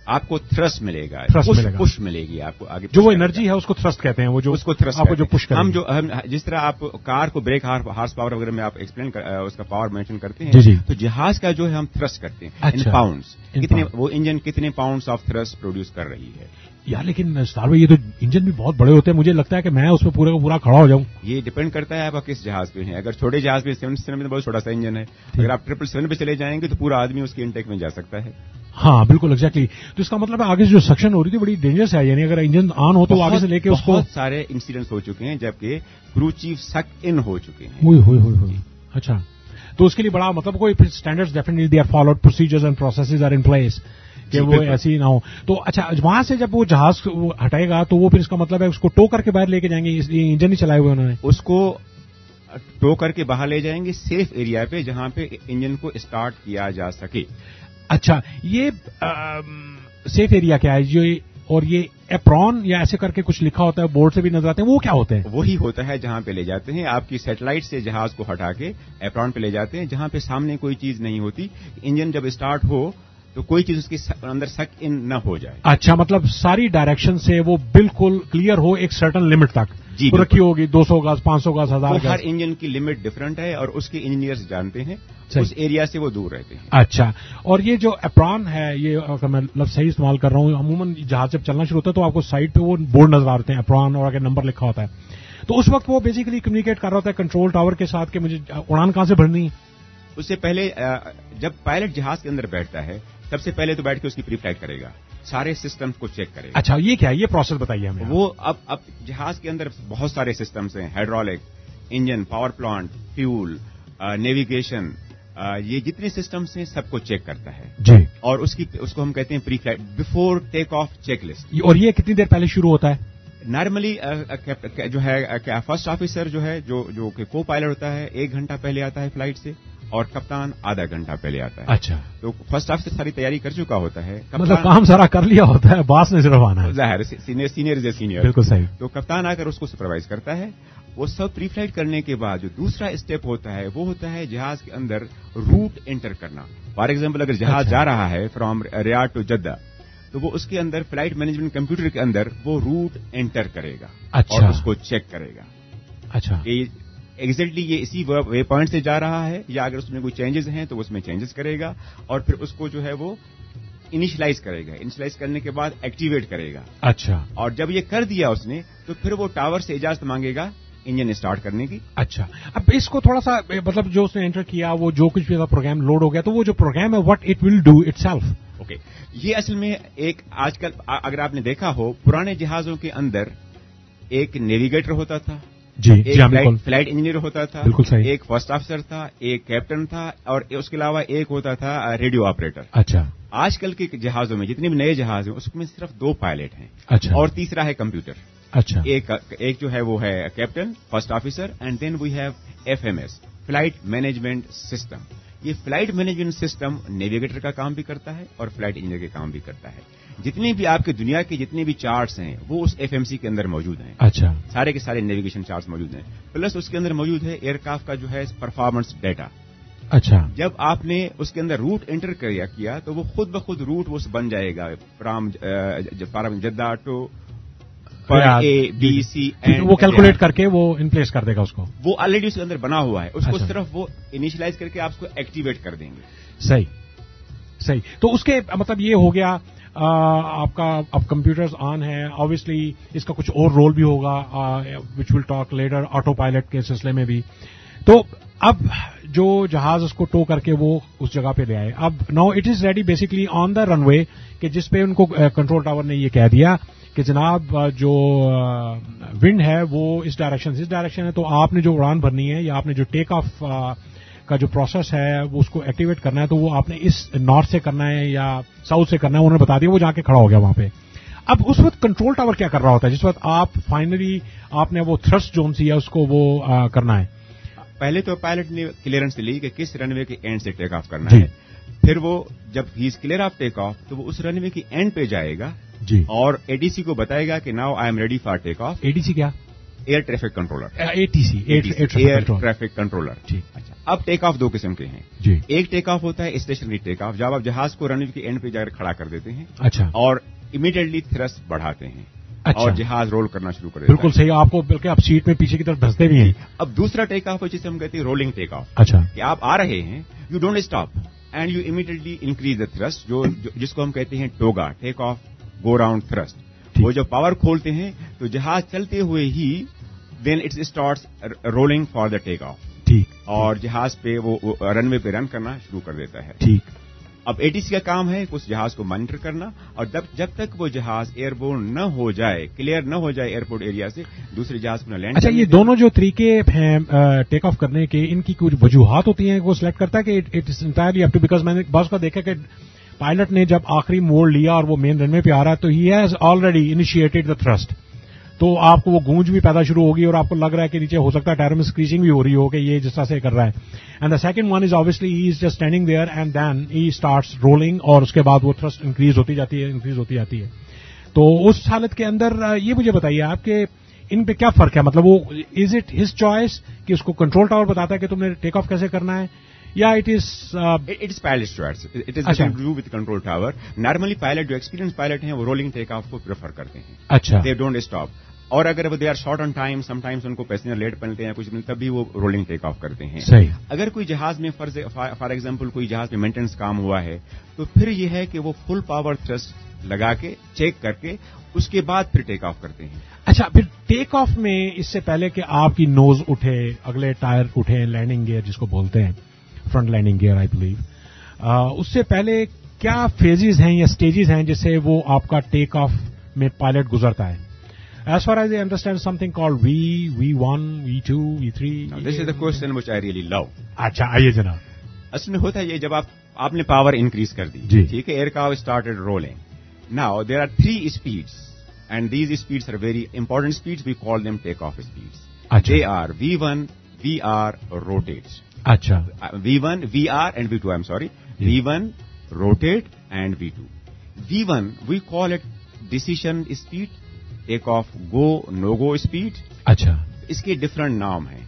آپ کو تھرسٹ ملے گا, پش ملے گی آپ کو آگے, جو وہ انرجی ہے اس کو تھرسٹ کہتے ہیں, وہ جو اس کو تھرسٹ آپ کو جو پش کریں. ہم جو جس طرح آپ کار کو بریک ہارس پاور وغیرہ میں آپ ایکسپلین اس کا پاور مینشن کرتے ہیں, تو جہاز کا جو ہے ہم تھرسٹ کرتے ہیں ان پاؤنڈس, کتنے وہ انجن کتنے پاؤنڈس آف تھرسٹ پروڈیوس کر رہی ہے. یار لیکن سٹار بھائی یہ تو انجن بھی بہت بڑے ہوتے ہیں, مجھے لگتا ہے کہ میں اس پہ پورا کا پورا کھڑا ہو جاؤں. یہ ڈیپینڈ کرتا ہے آپ کس جہاز پہ ہیں. اگر چھوٹے جہاز پہ سیون سیون میں بہت چھوٹا سا انجن ہے, اگر آپ ٹریپل سیون پہ چلے جائیں گے تو پورا آدمی اس کے انٹیک میں جا سکتا ہے. ہاں بالکل ایگزیکٹلی. تو اس کا مطلب ہے آگے جو سکشن ہو رہی تھی بڑی ڈینجرس ہے, یعنی اگر انجن آن ہو تو آگے سے لے کے اس کو بہت سارے انسیڈنٹس ہو چکے ہیں جبکہ کرو چیف سک ان ہو چکے ہیں. ہوئی ہوئی ہوئی ہوئی اچھا, تو اس کے لیے بڑا مطلب کوئی standards definitely they are followed, procedures and processes are in place کہ وہ ایسی نہ ہو. تو اچھا وہاں سے جب وہ جہاز ہٹائے گا تو وہ پھر اس کا مطلب ہے اس کو ٹو کر کے باہر لے کے جائیں گے, اس لیے انجن ہی چلائے ہوئے انہوں نے. اس کو ٹو کر کے باہر لے جائیں گے سیف ایریا پہ جہاں پہ انجن کو اسٹارٹ کیا جا سکے. اچھا یہ سیف ایریا کیا ہے جو, اور یہ اپرون یا ایسے کر کے کچھ لکھا ہوتا ہے بورڈ سے بھی نظر آتے ہیں, وہ کیا ہوتے ہیں؟ وہی ہوتا ہے جہاں پہ لے جاتے ہیں آپ کی سیٹلائٹ سے جہاز کو ہٹا کے اپرون پہ لے جاتے ہیں جہاں پہ سامنے کوئی چیز نہیں ہوتی, انجن جب اسٹارٹ ہو تو کوئی چیز اس کے اندر سک ان نہ ہو جائے. اچھا مطلب ساری ڈائریکشن سے وہ بالکل کلیئر ہو ایک سرٹن لمٹ تک. جی رکھی ہوگی دو سو گز, پانچ سو گز, ہزار گز. ہر انجن کی لمٹ ڈفرنٹ ہے اور اس کے انجینئرز جانتے ہیں, اس ایریا سے وہ دور رہتے ہیں. اچھا, اور یہ جو اپرون ہے یہ اگر میں لفظ صحیح استعمال کر رہا ہوں, عموماً جہاز جب چلنا شروع ہوتا ہے تو آپ کو سائڈ پہ وہ بورڈ نظر آتے ہیں اپرون, اور اگر نمبر لکھا ہوتا ہے تو اس وقت وہ بیسیکلی کمیونیکیٹ کر رہا ہوتا ہے کنٹرول ٹاور کے ساتھ کہ مجھے اڑان کہاں سے بھرنی ہے. اس سے پہلے جب پائلٹ جہاز کے اندر بیٹھتا ہے سب سے پہلے تو بیٹھ کے اس کی پری فلائٹ کرے گا, سارے سسٹمز کو چیک کرے گا. اچھا یہ کیا ہے, یہ پروسیس بتائیے ہمیں. وہ اب اب جہاز کے اندر بہت سارے سسٹمز ہیں, hydraulic, engine, power plant, fuel, navigation, یہ جتنے سسٹمز ہیں سب کو چیک کرتا ہے. جی, اور اس کی اس کو ہم کہتے ہیں pre flight before take off checklist. اور یہ کتنی دیر پہلے شروع ہوتا ہے؟ نارملی جو ہے فرسٹ آفیسر جو ہے جو جو کہ کو پائلٹ ہوتا ہے ایک گھنٹہ پہلے آتا ہے فلائٹ سے, اور کپتان آدھا گھنٹہ پہلے آتا ہے. اچھا, تو فرسٹ آفیسر ساری تیاری کر چکا ہوتا ہے, مطلب کام سارا کر لیا ہوتا ہے, باس نے صرف آنا ہے. ظاہر senior senior is a senior. بالکل صحیح. تو کپتان آ کر اس کو سپروائز کرتا ہے. وہ سب پری فلائٹ کرنے کے بعد جو دوسرا اسٹیپ ہوتا ہے وہ ہوتا ہے جہاز کے اندر روٹ انٹر کرنا. فار ایگزامپل اگر جہاز جا رہا ہے فرام ریاض ٹو جدہ, تو وہ اس کے اندر فلائٹ مینجمنٹ کمپیوٹر کے اندر وہ روٹ انٹر کرے گا. اچھا, اور اس کو چیک کرے گا. اچھا, ایگزیکٹلی یہ اسی وے پوائنٹ سے جا رہا ہے, یا اگر اس میں کوئی چینجز ہیں تو اس میں چینجز کرے گا, اور پھر اس کو جو ہے وہ انیشلائز کرے گا. انیشلائز کرنے کے بعد ایکٹیویٹ کرے گا. اچھا, اور جب یہ کر دیا اس نے تو پھر وہ ٹاور سے اجازت مانگے گا انجن اسٹارٹ کرنے کی. اچھا, اب اس کو تھوڑا سا مطلب جو اس نے انٹر کیا وہ جو کچھ بھی پروگرام لوڈ ہو گیا, تو وہ جو پروگرام ہے what it will do itself. Okay, یہ اصل میں ایک آج کل اگر آپ نے دیکھا ہو پرانے جہازوں کے اندر ایک نیویگیٹر ہوتا تھا, جی, ایک فلائٹ, فلائٹ انجینئر ہوتا تھا, بالکل صحیح, ایک فرسٹ آفیسر تھا, ایک کیپٹن تھا, اور اس کے علاوہ ایک ہوتا تھا ریڈیو آپریٹر. اچھا, آج کل کے جہازوں میں جتنے بھی نئے جہاز ہیں اس میں صرف دو پائلٹ ہیں. اچھا, اور تیسرا ہے کمپیوٹر. اچھا, ایک ایک جو ہے وہ ہے captain, first officer, and then we have F M S, flight management system. یہ فلائٹ مینجمنٹ سسٹم نیویگیٹر کا کام بھی کرتا ہے اور فلائٹ انجینئر کا کام بھی کرتا ہے. جتنے بھی آپ کے دنیا کے جتنے بھی چارٹس ہیں وہ اس ایف ایم سی کے اندر موجود ہیں. اچھا, سارے کے سارے نیویگیشن چارٹس موجود ہیں, پلس اس کے اندر موجود ہے ایئر کرافٹ کا جو ہے پرفارمنس ڈیٹا. اچھا, جب آپ نے اس کے اندر روٹ انٹر کیا تو وہ خود بخود روٹ وہ بن جائے گا from from Jeddah to A B C, وہ کیلکولیٹ کر کے وہ ان پلیس کر دے گا اس کو. وہ آلریڈی اس کے اندر بنا ہوا ہے, اس کو صرف وہ انیشلائز کر کے آپ کو ایکٹیویٹ کر دیں گے. صحیح صحیح. تو اس کے مطلب یہ ہو گیا آپ کا اب کمپیوٹرز آن ہے, آبویسلی اس کا کچھ اور رول بھی ہوگا which will talk later autopilot کے سلسلے میں بھی. تو اب جو جہاز اس کو ٹو کر کے وہ اس جگہ پہ لے آئے, اب now it is ready basically on the runway, کہ جس پہ ان کو کنٹرول ٹاور نے یہ کہہ دیا کہ جناب جو ونڈ ہے وہ اس ڈائریکشن اس ڈائریکشن ہے, تو آپ نے جو اڑان بھرنی ہے یا آپ نے جو ٹیک آف کا جو پروسیس ہے وہ اس کو ایکٹیویٹ کرنا ہے, تو وہ آپ نے اس نارتھ سے کرنا ہے یا ساؤتھ سے کرنا ہے, انہوں نے بتا دیا, وہ جا کے کھڑا ہو گیا وہاں پہ. اب اس وقت کنٹرول ٹاور کیا کر رہا ہوتا ہے جس وقت آپ فائنلی آپ نے وہ تھرسٹ جون سی ہے اس کو وہ کرنا ہے؟ پہلے تو پائلٹ نے کلیئرنس لی کہ کس رن وے کے اینڈ سے ٹیک آف کرنا جی. ہے. پھر وہ جب he is clear of take off تو وہ اس رن وے کی اینڈ پہ جائے گا جی, اور اے ڈی سی کو بتائے گا کہ now I am ready for take off. A D C کیا؟ Air traffic controller, ATC, air traffic controller. जी। अच्छा, अब टेक ऑफ दो किस्म के हैं जी। एक टेक ऑफ होता है स्टेशनरी टेक ऑफ, जब आप जहाज को रनवे के एंड पे जाकर खड़ा कर देते हैं। अच्छा। और इमीडिएटली थ्रस्ट बढ़ाते हैं। अच्छा। और जहाज रोल करना शुरू कर देता बिल्कुल सही, आपको बल्कि आप सीट में पीछे की तरफ धंसते भी हैं। अब दूसरा टेक ऑफ है जिसे हम कहते हैं रोलिंग टेक ऑफ। अच्छा। कि आप आ रहे हैं, you don't stop and you immediately increase the thrust, जो, जो जिसको हम कहते हैं TOGA, take off go round thrust. वो जब पावर खोलते हैं तो जहाज चलते हुए ही then it starts rolling for the take off. ठीक। और जहाज पे वो, वो रनवे पे रन करना शुरू कर देता है। ठीक। अब एटीसी का काम है उस जहाज को मॉनिटर करना, और जब जब तक वो जहाज एयरबोर्न न हो जाए, क्लियर न हो जाए एयरपोर्ट एरिया से, दूसरे जहाज को न लैंड। अच्छा, ये दोनों जो तरीके हैं टेक ऑफ करने के, इनकी कुछ वजूहात होती हैं, वो सिलेक्ट करता है कि it is entirely up to, because मैंने बस का देखा कि पायलट ने जब आखिरी मोड़ लिया और वो मेन रनवे पे आ रहा है तो he has already initiated the thrust, तो आपको वो गूंज भी पैदा शुरू होगी और आपको लग रहा है कि नीचे हो सकता है टायर में स्क्रीजिंग भी हो रही हो कि ये जिस तरह से कर रहा है। And the second one is obviously he is just standing there and then he starts rolling, और उसके बाद वो थ्रस्ट इंक्रीज होती जाती है इंक्रीज होती जाती है। तो उस हालत के अंदर ये मुझे बताइए आपके इन पे क्या फर्क है, मतलब वो इज इट हिज चॉइस कि उसको कंट्रोल टावर बताता है कि तुमने टेक ऑफ कैसे करना है, या it is it is pilot choice, it is nothing to do with control tower. Normally pilot जो एक्सपीरियंस पायलट हैं वो रोलिंग टेक ऑफ को प्रेफर करते हैं। अच्छा। दे डोंट स्टॉप, और अगर वो they are short on time, sometimes उनको पैसेंजर लेट पड़ते हैं कुछ दिन, तब भी वो रोलिंग टेक ऑफ करते हैं। सही। अगर कोई जहाज में फॉर एग्जांपल कोई जहाज में मेंटेनेंस काम हुआ है तो फिर ये है कि वो फुल पावर थ्रस्ट लगा के चेक करके उसके बाद फिर टेक ऑफ करते हैं। अच्छा, फिर टेक ऑफ में इससे पहले कि आपकी नोज उठे, अगले टायर उठे, लैंडिंग गियर जिसको बोलते हैं, front landing gear I believe, उससे पहले क्या फेजेस हैं या स्टेजेस हैं जिससे वो आपका टेक ऑफ में पायलट गुजरता है? As far as I understand, something called V, V one, V two, V three. Now, this is the question which I really love. अच्छा, आइए जनाब। असल में होता है ये, जब आप आपने पावर इंक्रीज कर दी, ठीक है, aircraft started rolling. Now there are three speeds and these speeds are very important speeds, we call them take off speeds. They are V one, V R, rotate. अच्छा। V one, V R and V two, I'm sorry. V one, rotate and V two. V one, we call it decision speed. Take off go no go speed. अच्छा। इसके डिफरेंट नाम हैं.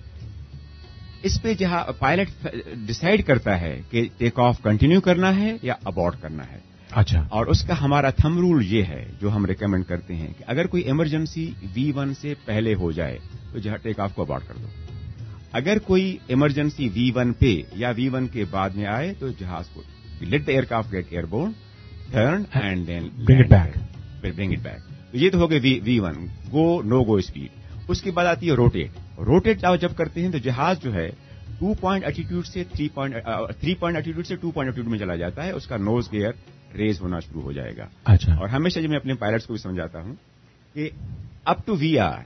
इस पे जहां पायलट डिसाइड करता है कि टेक ऑफ कंटिन्यू करना है या अबॉर्ट करना है. अच्छा। और उसका हमारा थंब रूल ये है जो हम रिकमेंड करते हैं कि अगर कोई इमरजेंसी V one से पहले हो जाए तो जहां टेक ऑफ को अबॉर्ट कर दो. अगर कोई इमरजेंसी V one पे या V one के बाद में आए तो जहाज को let the aircraft get airborne, turn and then bring it back. Bring it back. ये तो हो गए V one, go no go speed. उसके बाद आती है रोटेट. रोटेट जब करते हैं तो जहाज जो है टू पॉइंट एटीट्यूड से three point three point attitude से टू पॉइंट एटीट्यूड में चला जाता है. उसका नोज गियर रेज होना शुरू हो जाएगा. अच्छा। और हमेशा जब मैं अपने पायलट्स को भी समझाता हूं कि up to V R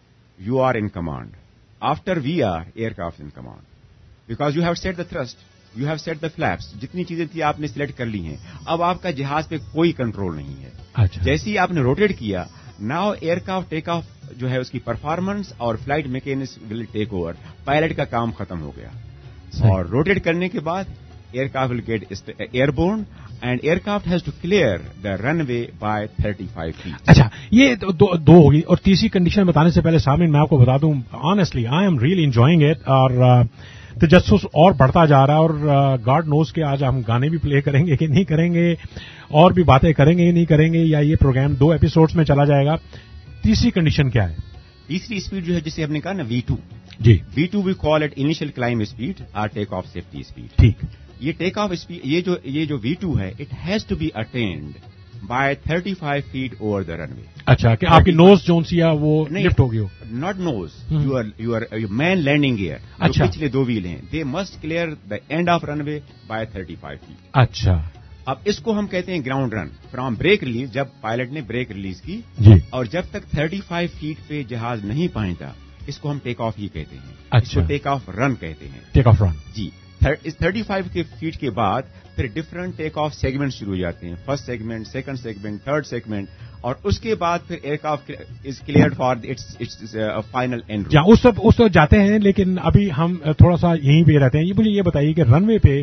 you are in command, after V R aircraft in command, because you have set the thrust, you have set the flaps. जितनी चीजें थी आपने सिलेक्ट कर ली हैं. अब आपका जहाज पे कोई कंट्रोल नहीं है. अच्छा। जैसे ही आपने रोटेट किया, नाउ एयरक्राफ्ट टेक ऑफ जो है उसकी परफॉर्मेंस और flight mechanics will take over. Pilot का काम खत्म हो गया. और रोटेट करने के बाद aircraft will get airborne and aircraft has to clear the runway by thirty five feet. अच्छा, ये दो, दो, दो होगी. और तीसरी कंडीशन बताने से पहले सामिन मैं आपको बता दूं, honestly I am really enjoying it. और तजस्सुस और बढ़ता जा रहा है. और गॉड नोज के आज हम गाने भी प्ले करेंगे कि नहीं करेंगे, और भी बातें करेंगे नहीं करेंगे, या ये प्रोग्राम दो एपिसोड्स में चला जाएगा. तीसरी कंडीशन क्या है? तीसरी स्पीड जो है जिसे हमने कहा ना V two. जी. V two we call it initial climb speed और टेक ऑफ सेफ्टी स्पीड. ठीक. ये टेक ऑफ स्पीड, ये जो ये जो V two है, it has to be attained by thirty five feet over the runway. अच्छा, कि आपकी नोज जोन सी है वो लिफ्ट होगी हो. Not nose, you are you are main landing gear. अच्छा. पिछले दो व्हील हैं, they must clear the end of runway by thirty five feet. अच्छा. अब इसको हम कहते हैं ground run from brake release. जब पायलट ने ब्रेक रिलीज की जी. और जब तक थर्टी फाइव फीट पे जहाज नहीं पहुंचता, इसको हम टेक ऑफ ही कहते हैं. अच्छा. इसको टेक ऑफ रन कहते हैं. Take off run. जी. इस थर्टी फाइव के फीट के बाद फिर डिफरेंट टेक ऑफ सेगमेंट शुरू हो जाते हैं. First segment, second segment, third segment, और उसके बाद फिर aircraft is cleared for its its final end. या उस सब उस तो जाते हैं, लेकिन अभी हम थोड़ा सा यहीं पे रहते हैं. ये मुझे ये बताइए कि रनवे पे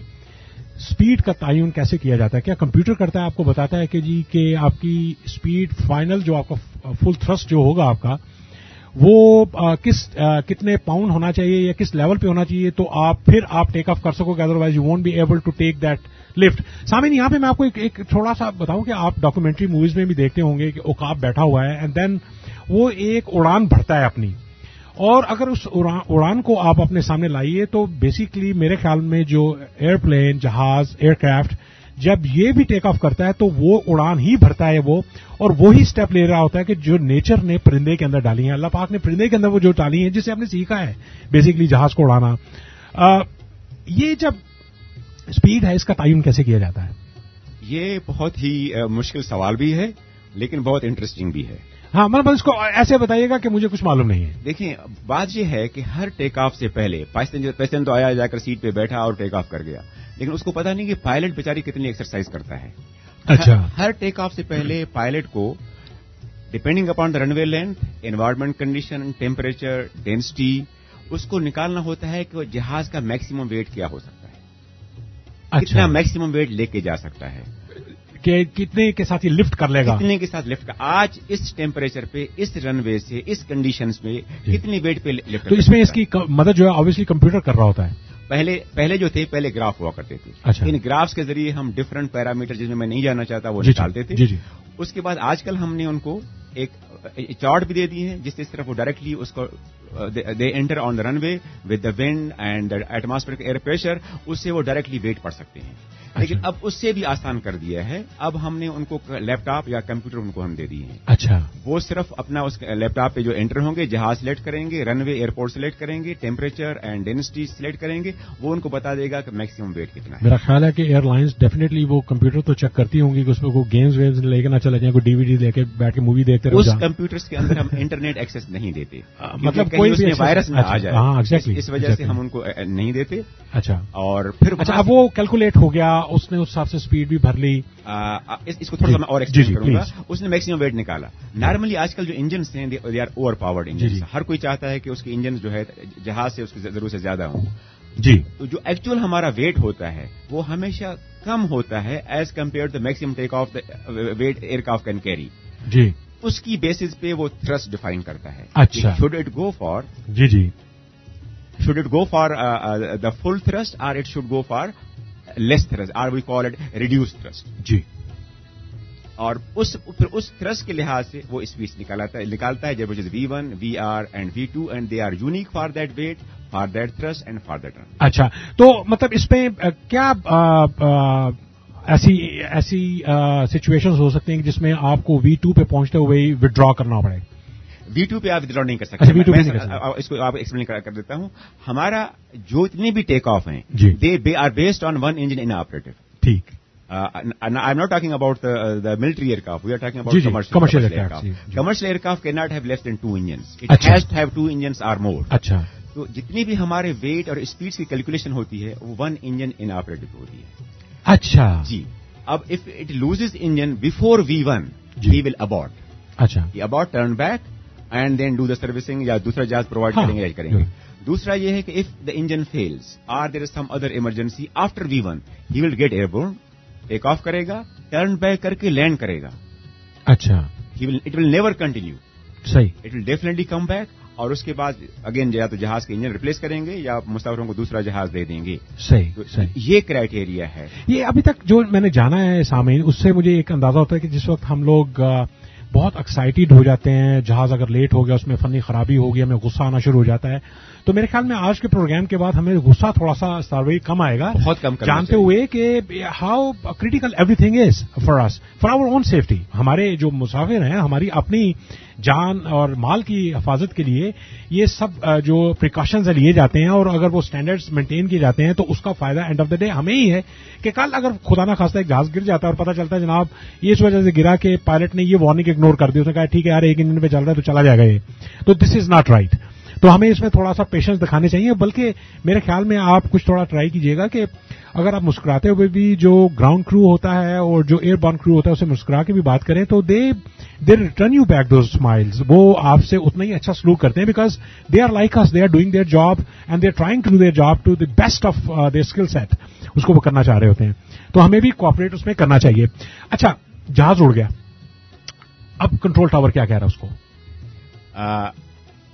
स्पीड का तयन कैसे किया जाता है? क्या कंप्यूटर करता है, आपको बताता है कि जी कि आपकी स्पीड फाइनल जो आपका फुल थ्रस्ट जो होगा आपका, وہ کس کتنے پاؤنڈ ہونا چاہیے یا کس لیول پہ ہونا چاہیے تو آپ پھر آپ ٹیک آف کر سکو گے, otherwise you won't be able to take that lift. سامعین یہاں پہ میں آپ کو ایک تھوڑا سا بتاؤں کہ آپ ڈاکومنٹری موویز میں بھی دیکھتے ہوں گے کہ عقاب بیٹھا ہوا ہے اینڈ دین وہ ایک اڑان بھرتا ہے اپنی, اور اگر اس اڑان کو آپ اپنے سامنے لائیے تو بیسیکلی میرے خیال میں جو ایئر پلین, جہاز, ایئر کرافٹ جب یہ بھی ٹیک آف کرتا ہے تو وہ اڑان ہی بھرتا ہے وہ, اور وہی اسٹیپ لے رہا ہوتا ہے کہ جو نیچر نے پرندے کے اندر ڈالی ہیں, اللہ پاک نے پرندے کے اندر وہ جو ڈالی ہیں جسے ہم نے سیکھا ہے بیسیکلی جہاز کو اڑانا. یہ جب اسپیڈ ہے اس کا تعین کیسے کیا جاتا ہے؟ یہ بہت ہی مشکل سوال بھی ہے لیکن بہت انٹرسٹنگ بھی ہے. ہاں مطلب اس کو ایسے بتائیے گا کہ مجھے کچھ معلوم نہیں ہے. دیکھیں بات یہ ہے کہ ہر ٹیک آف سے پہلے پیسنجر تو آیا جا کر سیٹ پہ بیٹھا اور ٹیک آف کر گیا, لیکن اس کو پتا نہیں کہ پائلٹ بیچاری کتنی ایکسرسائز کرتا ہے. اچھا. ہر ٹیک آف سے پہلے پائلٹ کو depending upon the runway length, environment condition, temperature, density, اس کو نکالنا ہوتا ہے کہ وہ جہاز کا میکسیمم ویٹ کیا ہو سکتا ہے, کتنا میکسیمم ویٹ لے کے جا سکتا ہے, کہ کتنے کے ساتھ یہ لفٹ کر لے گا, کتنے کے ساتھ لفٹ کر, آج اس ٹیمپریچر پہ, اس رن وے سے, اس کنڈیشنز میں کتنی ویٹ پہ لفٹ. تو اس میں اس کی مدد جو ہے آبویسلی کمپیوٹر کر رہا ہوتا ہے. پہلے پہلے جو تھے پہلے گراف ہوا کرتے تھے. اچھا. ان گرافس کے ذریعے ہم ڈفرنٹ پیرامیٹر جس میں میں نہیں جانا چاہتا وہ جی نکالتے تھے. جی جی. اس کے بعد آج کل ہم نے ان کو ایک چارٹ بھی دے دی ہے جس سے صرف وہ ڈائریکٹلی اس کو they enter on the runway with the wind and atmosphere air pressure, اس سے وہ ڈائریکٹلی ویٹ پڑ سکتے ہیں. لیکن اب اس سے بھی آسان کر دیا ہے, اب ہم نے ان کو لیپ ٹاپ یا کمپیوٹر ان کو ہم دے دیے ہیں. اچھا. وہ صرف اپنا اس لیپ ٹاپ پہ جو انٹر ہوں گے, جہاز سلیکٹ کریں گے, رن وے ایئرپورٹ سلیکٹ کریں گے, ٹیمپریچر اینڈ ڈینسٹی سلیکٹ کریں گے, وہ ان کو بتا دے گا کہ میکسیمم ویٹ کتنا ہے. میرا خیال ہے کہ ایئر لائنس ڈیفینیٹلی وہ کمپیوٹر تو چیک کرتی ہوں گی کہ اس میں کوئی گیمز ویمز لے کے نہ چلے جائیں, کوئی ڈی وی ڈی لے کے بیٹھ کے مووی دیکھتے رہو. اس کمپیوٹرز کے اندر ہم انٹرنیٹ ایکسس نہیں دیتے, مطلب کوئی بھی وائرس نہ آ جائے. ہاں ایگزیکٹلی, اس وجہ سے ہم ان کو نہیں دیتے. اچھا. اور پھر اچھا اب وہ کیلکولیٹ ہو گیا, اس نے اس حساب سے اسپیڈ بھی بھر لی. اس کو تھوڑا سا میں اور ایکسپلین کروں گا. اس نے میکسیمم ویٹ نکالا. نارملی آج کل جو انجنس ہیں they are over powered engines. ہر کوئی چاہتا ہے کہ اس کے انجن جو ہے جہاز سے اس کی ضرورت سے زیادہ ہوں. جی. تو جو ایکچوئل ہمارا ویٹ ہوتا ہے وہ ہمیشہ کم ہوتا ہے as compare to maximum take off weight aircraft can carry. جی. اس کی بیسس پہ وہ تھرسٹ ڈیفائن کرتا ہے. اچھا. شوڈ اٹ گو فار, جی جی, should it go for uh, uh, the full thrust or it should go for less thrust, or we call it reduced thrust. جی. اور اس پھر اس تھرسٹ کے لحاظ سے وہ اسپیڈ نکالتا ہے نکالتا ہے جب V one, V R and V two, and they are unique for that weight, for that thrust and for that run. اچھا. تو مطلب اس پہ کیا ایسی ایسی سچویشنز ہو سکتی ہیں جس میں آپ کو وی ٹو پہ پہنچتے ہوئے ودرا کرنا پڑے؟ وی ٹو پہ آپ ودرا نہیں کر سکتے. اس کو آپ ایکسپلین کر دیتا ہوں. ہمارا جو اتنے بھی ٹیک آف ہیں they are based on one engine inoperative. ٹھیک. I am not talking about the military aircraft, we are talking about commercial aircraft. Commercial aircraft can not have less than two engines, it has to have two engines or more. اچھا. تو جتنی بھی ہمارے ویٹ اور اسپیڈ کی کیلکولیشن ہوتی ہے وہ ون انجن ان آپریٹو ہوتی ہے. اچھا. جی. اب if it loses engine before V one we will abort. اچھا. Abort turn back and then do the servicing, یا دوسرا جہاز پرووائڈ کریں گے یا کریں گے. دوسرا یہ ہے کہ if the engine fails or there is some other emergency after V one, he will get airborne, take off کرے گا, ٹرن بیک کر کے لینڈ کرے گا. اچھا. It will never continue. صحیح. It will definitely come back, اور اس کے بعد اگین یا تو جہاز کے انجن ریپلیس کریں گے یا مسافروں کو دوسرا جہاز دے دیں گے. صحیح صحیح. یہ کرائٹیریا ہے. یہ ابھی تک جو میں نے جانا ہے سامعین, اس سے مجھے ایک اندازہ ہوتا ہے کہ جس وقت ہم لوگ بہت ایکسائٹیڈ ہو جاتے ہیں, جہاز اگر لیٹ ہو گیا, اس میں فنی خرابی ہو گئی, ہمیں غصہ آنا شروع ہو جاتا ہے, تو میرے خیال میں آج کے پروگرام کے بعد ہمیں غصہ تھوڑا سا سروے کم آئے گا, بہت کم, جانتے ہوئے کہ how critical everything is for us, for our own safety. ہمارے جو مسافر ہیں, ہماری اپنی جان اور مال کی حفاظت کے لیے یہ سب جو پریکاشنز لیے جاتے ہیں, اور اگر وہ اسٹینڈرڈز مینٹین کیے جاتے ہیں تو اس کا فائدہ اینڈ آف دا ڈے ہمیں ہی ہے. کہ کل اگر خدا نہ خواستہ ایک جہاز گر جاتا ہے اور پتہ چلتا ہے جناب یہ اس وجہ سے گرا کہ پائلٹ نے یہ وارننگ اگنور کر دی, اس نے کہا ٹھیک ہے یار ایک انجن پہ چل رہا ہے تو چلا جائے گا یہ, تو دس از ناٹ رائٹ. تو ہمیں اس میں تھوڑا سا پیشنس دکھانے چاہیے. بلکہ میرے خیال میں آپ کچھ تھوڑا ٹرائی کیجیے گا کہ اگر آپ مسکراتے ہوئے بھی جو گراؤنڈ کرو ہوتا ہے اور جو ایئر بورن کرو ہوتا ہے اسے مسکرا کے بھی بات کریں تو they they return you back those smiles. وہ آپ سے اتنا ہی اچھا سلوک کرتے ہیں, because they are like us, they are doing their job and they are trying to do their job to the best of their skill set. اس کو وہ کرنا چاہ رہے ہوتے ہیں, تو ہمیں بھی کوآپریٹ اس میں کرنا چاہیے. اچھا, جہاز اڑ گیا, اب کنٹرول ٹاور کیا کہہ رہا ہے اس کو؟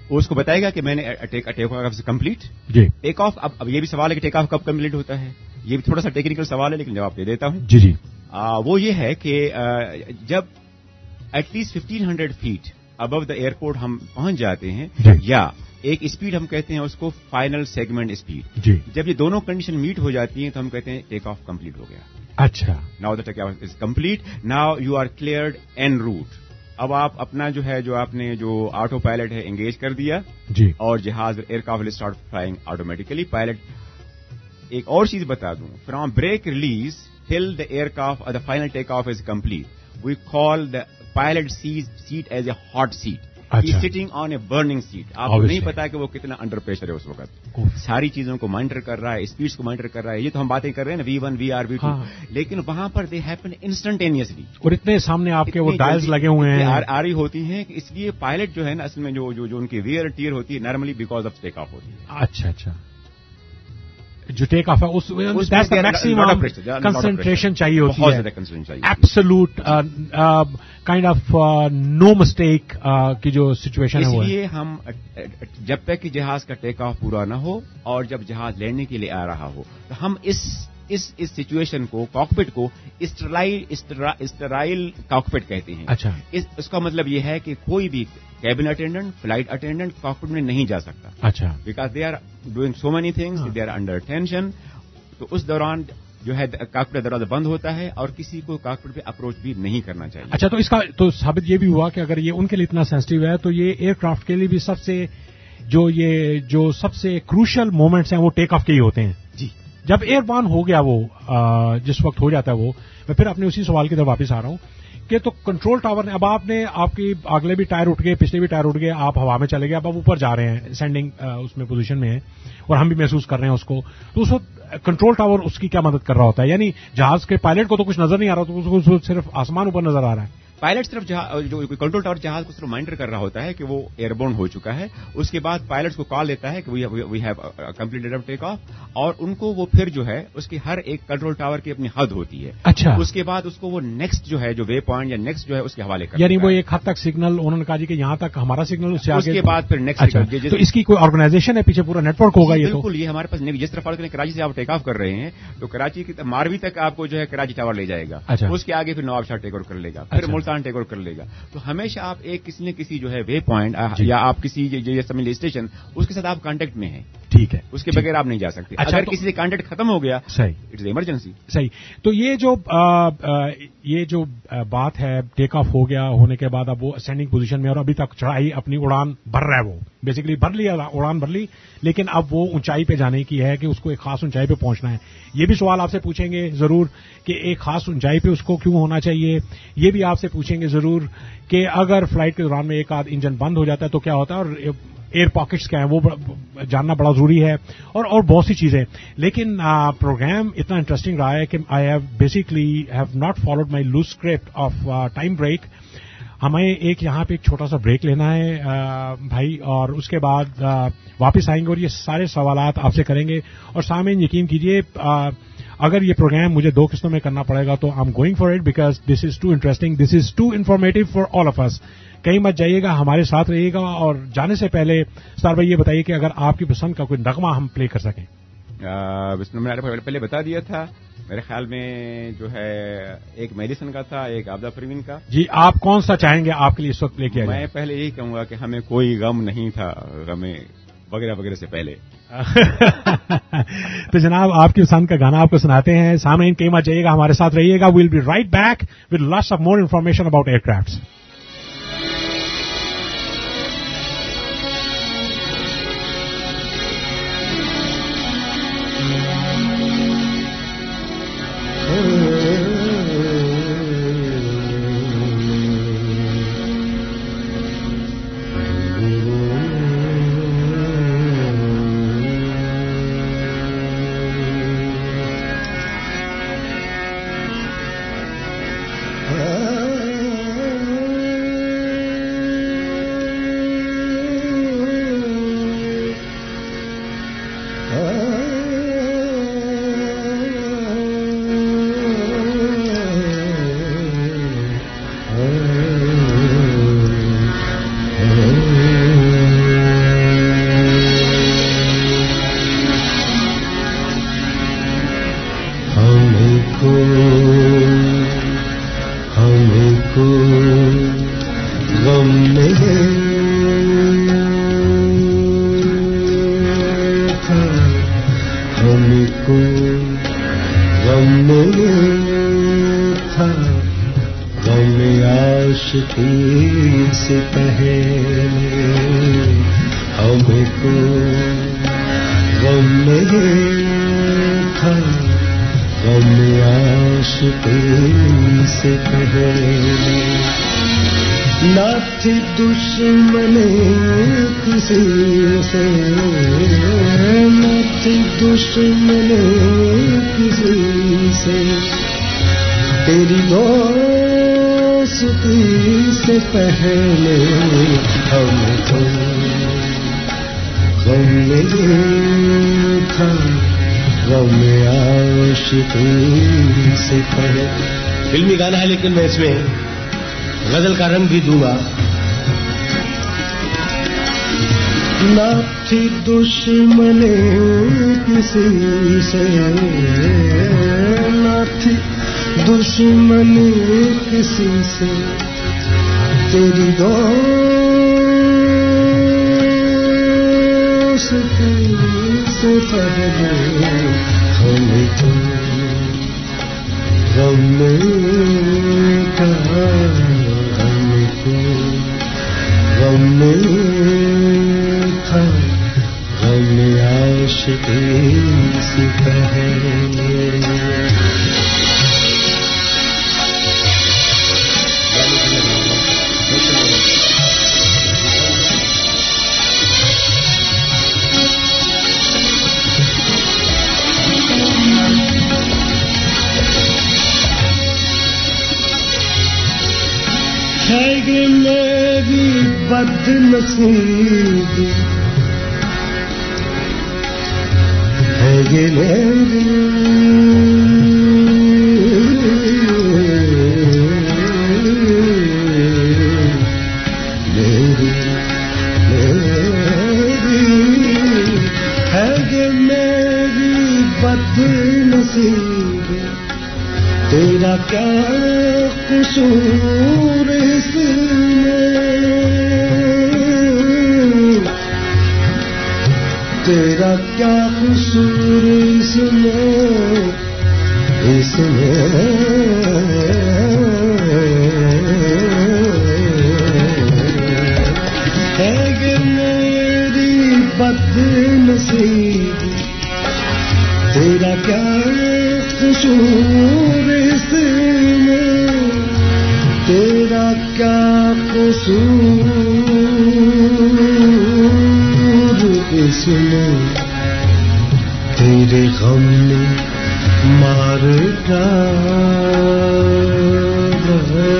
وہ اس کو بتائے گا کہ میں نے ٹیک آف کمپلیٹ. جی. ٹیک آف اب اب یہ بھی سوال ہے کہ ٹیک آف کب کمپلیٹ ہوتا ہے. یہ بھی تھوڑا سا ٹیکنیکل سوال ہے لیکن جواب دے دیتا ہوں. جی جی. وہ یہ ہے کہ جب at least fifteen hundred feet above the airport ہم پہنچ جاتے ہیں, یا ایک اسپیڈ ہم کہتے ہیں اس کو فائنل سیگمنٹ اسپیڈ. جی. جب یہ دونوں کنڈیشن میٹ ہو جاتی ہیں تو ہم کہتے ہیں ٹیک آف کمپلیٹ ہو گیا. اچھا. Now the take off is complete. Now you are cleared en route. اب آپ اپنا جو ہے جو آپ نے جو آٹو پائلٹ ہے انگیج کر دیا. جی. اور جہاز aircraft will start flying automatically. Pilot ایک اور چیز بتا دوں, from brake release till the aircraft the final take off is complete we call the pilot seat as a hot seat. Sitting on a burning seat. آپ کو نہیں پتا کہ وہ کتنا انڈر پریشر ہے اس وقت. ساری چیزوں کو مانیٹر کر رہا ہے, اسپیڈس کو مانیٹر کر رہا ہے. یہ تو ہم باتیں کر رہے ہیں نا V one V R V two, لیکن وہاں پر دے ہیپن انسٹنٹینیسلی. اور اتنے سامنے آپ کے وہ ڈائلز لگے ہوئے ہیں آ رہی ہوتی ہیں, اس لیے پائلٹ جو ہے نا اصل میں جو جو ان کی ویئر ٹیئر ہوتی ہے normally because of take off ہوتی ہے. اچھا اچھا. جو ٹیک آف ہے اس میکسیمم کنسنٹریشن چاہیے ہوتی ہے, absolute kind of no mistake کی جو سچویشن ہے. اس لیے ہم جب تک کہ جہاز کا ٹیک آف پورا نہ ہو اور جب جہاز لینڈنگ کے لیے آ رہا ہو تو ہم اس اس اس سچویشن کو کاکپٹ کو اسٹرائل کاکپٹ کہتے ہیں. اچھا. اس کا مطلب یہ ہے کہ کوئی بھی cabin attendant flight attendant cockpit میں نہیں جا سکتا. اچھا. Because they are doing so many things, they are under tension. تو اس دوران جو ہے کاکپٹ دروازہ بند ہوتا ہے اور کسی کو کاکپٹ پہ اپروچ بھی نہیں کرنا چاہیے. اچھا. تو اس کا تو ثابت یہ بھی ہوا کہ اگر یہ ان کے لیے اتنا سینسٹیو ہے تو یہ ایئر کرافٹ کے لیے بھی سب سے جو یہ جو سب سے کروشل مومنٹس ہیں وہ ٹیک آف کے ہی ہوتے ہیں. جی. جب ایئر بان ہو گیا وہ جس وقت ہو جاتا ہے وہ, میں پھر اپنے اسی سوال کی طرف واپس آ رہا ہوں کہ تو کنٹرول ٹاور نے اب آپ نے آپ کی اگلے بھی ٹائر اٹھ گئے, پچھلے بھی ٹائر اٹھ گئے, آپ ہوا میں چلے گئے, اب آپ اوپر جا رہے ہیں, سینڈنگ اس میں پوزیشن میں ہے اور ہم بھی محسوس کر رہے ہیں اس کو. تو اس وقت کنٹرول ٹاور اس کی کیا مدد کر رہا ہوتا ہے؟ یعنی جہاز کے پائلٹ کو تو کچھ نظر نہیں آ رہا, تو اس کو صرف آسمان اوپر نظر آ رہا ہے. پائلٹ صرف جو کنٹرول ٹاور جہاز کو صرف ریمائنڈر کر رہا ہوتا ہے کہ وہ ایئر بورن ہو چکا ہے. اس کے بعد پائلٹس کو کال دیتا ہے کہ we have completed take off, اور ان کو وہ پھر جو ہے اس کی ہر ایک کنٹرول ٹاور کی اپنی حد ہوتی ہے. اچھا. اس کے بعد اس کو وہ نیکسٹ جو ہے جو وے پوائنٹ یا نیکسٹ جو ہے اس کے حوالے کرتا ہے. یعنی وہ ایک حد تک سگنل انہوں نے کہا جی کہ یہاں تک ہمارا سگنل, اس کے بعد پھر نیکسٹ. تو اس کی کوئی آرگنائزیشن ہے پیچھے, پورا نیٹ ورک ہوگا؟ یہ بالکل. یہ ہمارے پاس جس طرح فرض کریں کراچی سے آپ ٹیک آف کر رہے ہیں تو کراچی کی ماروی تک آپ کو جو ہے کراچی ٹاور لے جائے گا. اس کے آگے پھر نواب شاہ ٹیک اوور کر لے گا, پھر ملتان ٹیک اوور کر لے گا. تو ہمیشہ آپ ایک کسی نہ کسی جو ہے وے پوائنٹ یا آپ کسی سمجھ اسٹیشن اس کے ساتھ آپ کانٹیکٹ میں ہیں. ٹھیک ہے. اس کے بغیر آپ نہیں جا سکتے. اگر کسی سے کانٹیکٹ ختم ہو گیا, صحیح, اٹس ایمرجنسی. صحیح. تو یہ جو یہ جو بات ہے ٹیک آف ہو گیا ہونے کے بعد اب وہ اسٹینڈنگ پوزیشن میں اور ابھی تک چڑھائی اپنی اڑان بھر رہا ہے, وہ بیسیکلی بھر لیا اڑان بھر لی, لیکن اب وہ اونچائی پہ جانے کی ہے کہ اس کو ایک خاص اونچائی پہ پہنچنا ہے. یہ بھی سوال آپ سے پوچھیں گے ضرور کہ ایک خاص اونچائی پہ اس کو کیوں ہونا چاہیے. یہ بھی آپ سے پوچھیں گے ضرور کہ اگر فلائٹ کے دوران میں ایک آدھ انجن بند ہو جاتا ہے تو کیا ہوتا ہے, اور ایئر پاکٹس کیا ہیں وہ جاننا بڑا ضروری ہے, اور اور بہت سی چیزیں. لیکن پروگرام اتنا انٹرسٹنگ رہا ہے کہ I have basically have not followed my loose script of time break. ہمیں ایک یہاں پہ ایک چھوٹا سا بریک لینا ہے بھائی, اور اس کے بعد واپس آئیں گے اور یہ سارے سوالات آپ سے کریں گے. اور سامعین یقین کیجیے اگر یہ پروگرام مجھے دو قسطوں میں کرنا پڑے گا تو I am going for it, because this is too interesting, this is too informative for all of us. کہیں مت جائیے گا, ہمارے ساتھ رہیے گا. اور جانے سے پہلے سر بھائی یہ بتائیے کہ اگر آپ کی پسند کا کوئی نغمہ ہم پلے کر سکیں. میں نے پہلے بتا دیا تھا, میرے خیال میں جو ہے ایک میڈیسن کا تھا, ایک آبدہ پروین کا. جی آپ کون سا چاہیں گے آپ کے لیے اس وقت لے کے آئے؟ میں پہلے یہی کہوں گا کہ ہمیں کوئی غم نہیں تھا, غم وغیرہ وغیرہ سے پہلے. تو جناب آپ کی پسند کا گانا آپ کو سناتے ہیں. سامعین کہیں مت جائیے گا, ہمارے ساتھ رہیے گا. We'll be right back with lots of more information about ایئر کرافٹس. Oh ہمیں کو ہمیں کو غم نہیں تھا، ہمیں کو غم نہیں تھا، غم عاشقی سے پہلے ہمیں کو غم نہیں تھا، غم عاشقی سے پہلے نہ تھی دشمنی کسی سے، نہ تھی دشمنی کسی سے، تیری دوستی سے پہلے ہم کو غم نہیں تھا، غم عاشقی سے پہلے. فلمی گانا ہے لیکن میں اس میں غزل کا رنگ بھی دوں گا. نہ تھی دشمنی کسی سے، نہ تھی دشمنی کسی سے، تیری دوستی سے پہلے ہمیں تو غم نہیں تھا، ہمیں کو غم نہیں تھا، غم عاشقی سے پہلے. ہے یہ میری بد نصیبی، ہے یہ میری میری میری ہے یہ میری بد نصیبی، تیرا کیا قصور اس میں، تیرا کیا قصور اس میں، اس میں ہے کہ میری بد نصیبی، تیرا کیا قصور اس میں، تیرا کیا قصور اس میں، تیرے غم نے مار ڈالا،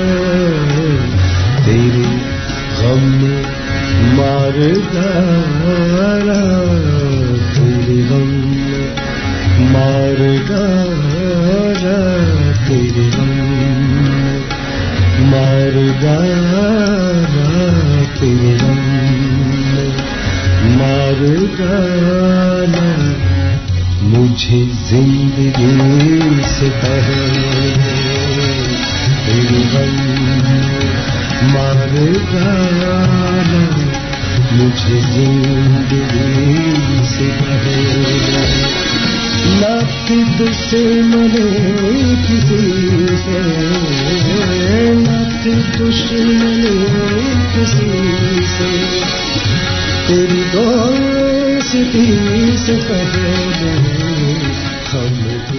تیرے غم نے مار ڈالا، تیرے غم نے مار ڈالا، تیرے غم مار ڈالا، تیرے غم مار ڈالا، مجھے زندگی سے پہلے تیرے غم مار ڈالا، مجھے زندگی سے پہلے. نہ تھی دشمنی کسی سے، نہ تھی دشمنی کسی سے، تیری دوستی سے پہلے ہم کو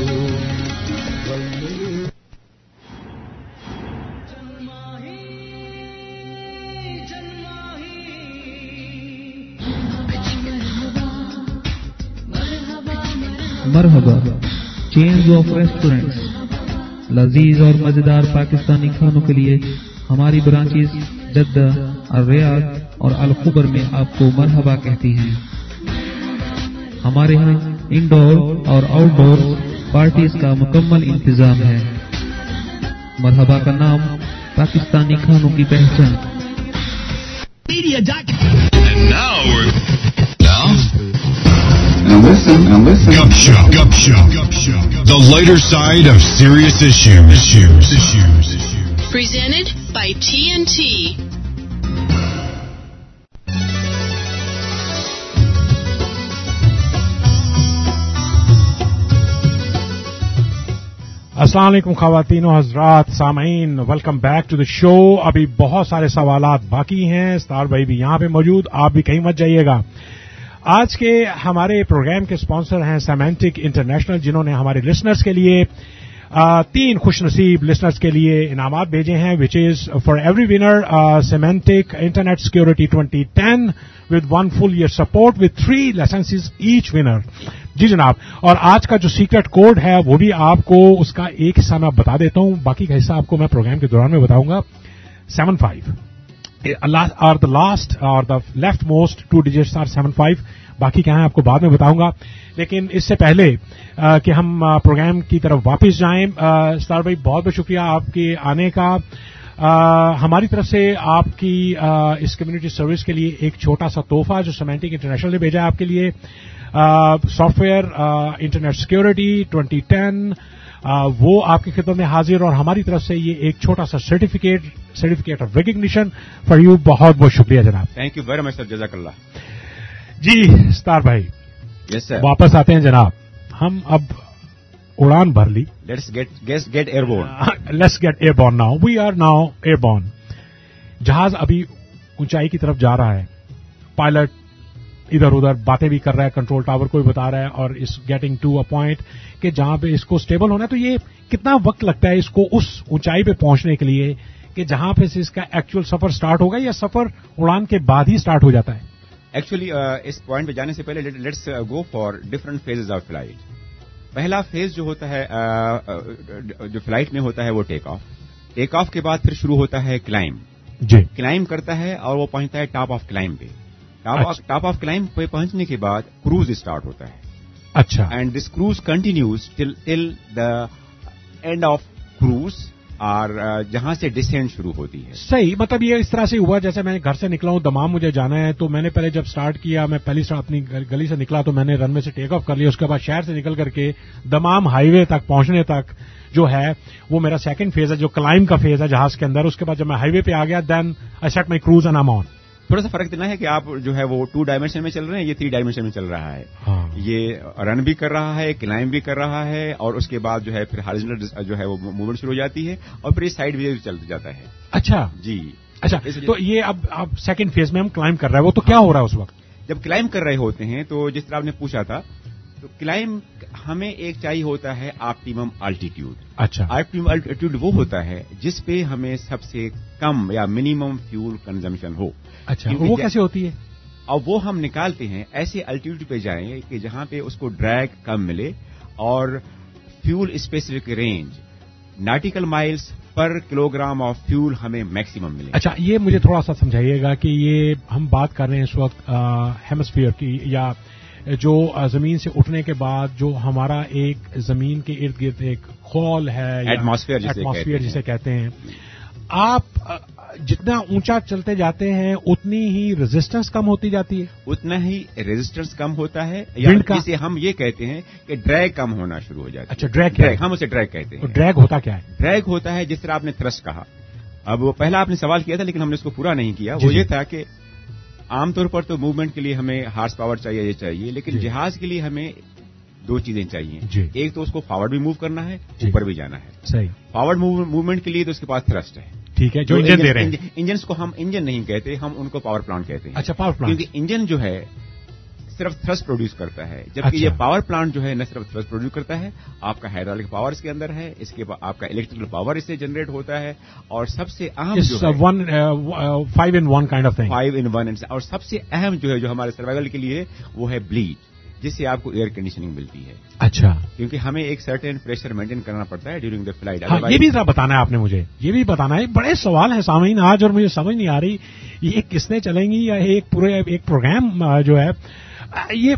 مرحبا چینز آف ریسٹورینٹس. لذیذ اور مزیدار پاکستانی کھانوں کے لیے ہماری برانچز جدہ، الریاض اور الخبر میں آپ کو مرحبا کہتی ہیں. ہمارے ہاں انڈور اور آؤٹ ڈور پارٹیز کا مکمل انتظام ہے. مرحبا کا نام پاکستانی کھانوں کی پہچان. Now listen, now listen. Gupshup, Gupshup, Gupshup. The lighter side of serious issues. Issues. Issues. Issues. Presented by T N T. अस्सलाम वालेकुम ख़वातीन और हज़रात सामईन, welcome back to the show. अभी बहुत सारे सवालात बाकी हैं। स्टार भाई भी यहाँ पे मौजूद, आप भी कहीं मत जाइएगा। आज के हमारे प्रोग्राम के स्पॉन्सर हैं सेमेंटिक इंटरनेशनल, जिन्होंने हमारे लिसनर्स के लिए आ, तीन खुशनसीब लिसनर्स के लिए इनामात भेजे हैं, which is for every winner Symantec Internet Security twenty ten with one full year support with three licences each winner. जी जनाब, और आज का जो सीक्रेट कोड है वो भी आपको उसका एक हिस्सा मैं बता देता हूं, बाकी का हिस्सा आपको मैं प्रोग्राम के दौरान में बताऊंगा। सेवन फाइव और द लास्ट और the left most two digits are seven five, बाकी क्या है आपको बाद में बताऊंगा। लेकिन इससे पहले आ, कि हम आ, प्रोग्राम की तरफ वापस जाएं, स्टार भाई बहुत बहुत शुक्रिया आपके आने का। आ, हमारी तरफ से आपकी आ, इस कम्युनिटी सर्विस के लिए एक छोटा सा तोहफा जो सेमेंटिक इंटरनेशनल ने भेजा है आपके लिए, software Internet Security twenty ten, वो आपकी खिदमत में हाजिर, और हमारी तरफ से ये एक छोटा सा certificate certificate of recognition for you. बहुत बहुत शुक्रिया जनाब। Thank you very much sir, जज़ाकल्लाह। जी स्टार भाई, यस सर, वापस आते हैं जनाब। हम अब उड़ान भर ली, let's get get get airborne let's get airborne now, we are now airborne. जहाज अभी ऊंचाई की तरफ जा रहा है, पायलट इधर उधर बातें भी कर रहा है, कंट्रोल टावर को भी बता रहा है, और इस गेटिंग टू अ पॉइंट कि जहां पे इसको स्टेबल होना है। तो ये कितना वक्त लगता है इसको उस ऊंचाई पे पहुंचने के लिए कि जहां पे से इसका एक्चुअल सफर स्टार्ट होगा, या सफर उड़ान के बाद ही स्टार्ट हो जाता है? एक्चुअली uh, इस पॉइंट पे जाने से पहले let's go for different phases of flight. पहला फेज जो होता है uh, जो फ्लाइट में होता है वो टेक ऑफ। टेक ऑफ के बाद फिर शुरू होता है क्लाइम। जी, क्लाइम करता है और वो पहुंचता है टॉप ऑफ क्लाइम पे। टॉप ऑफ क्लाइम पे पहुंचने के बाद क्रूज स्टार्ट होता है। अच्छा, and this cruise continues till till the end of cruise, और जहां से डिसेंड शुरू होती है। सही, मतलब ये इस तरह से हुआ जैसे मैं घर से निकला हूं, दमाम मुझे जाना है, तो मैंने पहले जब स्टार्ट किया, मैं पहली स्टार्ट अपनी गली से निकला तो मैंने रनवे से टेक ऑफ कर लिया। उसके बाद शहर से निकल करके दमाम हाईवे तक पहुंचने तक जो है वो मेरा सेकंड फेज है, जो क्लाइम का फेज है जहाज के अंदर। उसके बाद जब मैं हाईवे पे आ गया, then I set my cruise and I am on. थोड़ा सा फर्क इतना है कि आप जो है वो टू डायमेंशन में चल रहे हैं, ये थ्री डायमेंशन में चल रहा है। हाँ। ये रन भी कर रहा है, क्लाइम भी कर रहा है, और उसके बाद जो है फिर हॉरिजॉन्टल जो है वो मूवमेंट शुरू हो जाती है, और फिर ये साइड भी चल जाता है। अच्छा जी, अच्छा, तो ये अब अब सेकंड फेज में हम क्लाइम कर रहे हैं, वो तो क्या हो रहा है उस वक्त जब क्लाइम कर रहे होते हैं? तो जिस तरह आपने पूछा था, तो क्लाइम हमें एक चाहिए होता है ऑप्टिमम अल्टीट्यूड। अच्छा, ऑप्टिमम अल्टीट्यूड वो होता है जिस पे हमें सबसे कम या मिनिमम फ्यूल कंजम्पशन हो। अच्छा, वो कैसे होती है? और वो हम निकालते हैं ऐसे अल्टीट्यूड पे जाएं कि जहां पे उसको ड्रैग कम मिले और fuel specific range nautical miles per kilogram of fuel हमें मैक्सिमम मिले। अच्छा, ये मुझे थोड़ा सा समझाइएगा कि ये हम बात कर रहे हैं इस वक्त हेमिस्फीयर की, या जो जमीन से उठने के बाद जो हमारा एक जमीन के इर्द गिर्द एक खोल है, एटमॉस्फेयर एटमॉस्फेयर जिसे कहते हैं। आप जितना ऊंचा चलते जाते हैं उतनी ही रेजिस्टेंस कम होती जाती है, उतना ही रेजिस्टेंस कम होता है, या जिसे हम ये कहते हैं कि ड्रैग कम होना शुरू हो जाता है। अच्छा, ड्रैग क्या है? हम उसे ड्रैग कहते हैं। ड्रैग होता क्या है? ड्रैग होता है जिस तरह आपने थ्रस्ट कहा। अब वो पहला आपने सवाल किया था लेकिन हमने उसको पूरा नहीं किया। वो ये था कि आमतौर पर तो मूवमेंट के लिए हमें हार्स पावर चाहिए, ये चाहिए, लेकिन जहाज के लिए हमें दो चीजें चाहिए। एक तो उसको फॉरवर्ड भी मूव करना है, ऊपर भी जाना है। सही। फॉरवर्ड मूवमेंट के लिए तो उसके पास थ्रस्ट है, ठीक है, जो इंजन दे रहे हैं। इंजन को हम इंजन नहीं कहते, हम उनको पावर प्लांट कहते हैं। अच्छा, पावर प्लांट। क्योंकि इंजन जो है सिर्फ थ्रस्ट प्रोड्यूस करता है, जबकि अच्छा। ये पावर प्लांट जो है न सिर्फ थ्रस्ट प्रोड्यूस करता है, आपका हाइड्रोलिक पावर इसके अंदर है, इसके आपका इलेक्ट्रिकल पावर इससे जनरेट होता है, और सबसे अहम जो है one five in one kind of thing, five in one और सबसे अहम जो है जो हमारे सर्वाइवल के लिए वो है ब्लीड, जिससे आपको एयर कंडीशनिंग मिलती है। अच्छा, क्योंकि हमें एक सर्टेन प्रेशर मेंटेन करना पड़ता है ड्यूरिंग द फ्लाइट। हाँ, ये भी बताना है आपने मुझे, ये भी बताना है। बड़े सवाल है सामईन आज, और मुझे समझ नहीं आ रही ये किसने चलेंगी, या एक पूरे एक प्रोग्राम जो है ये।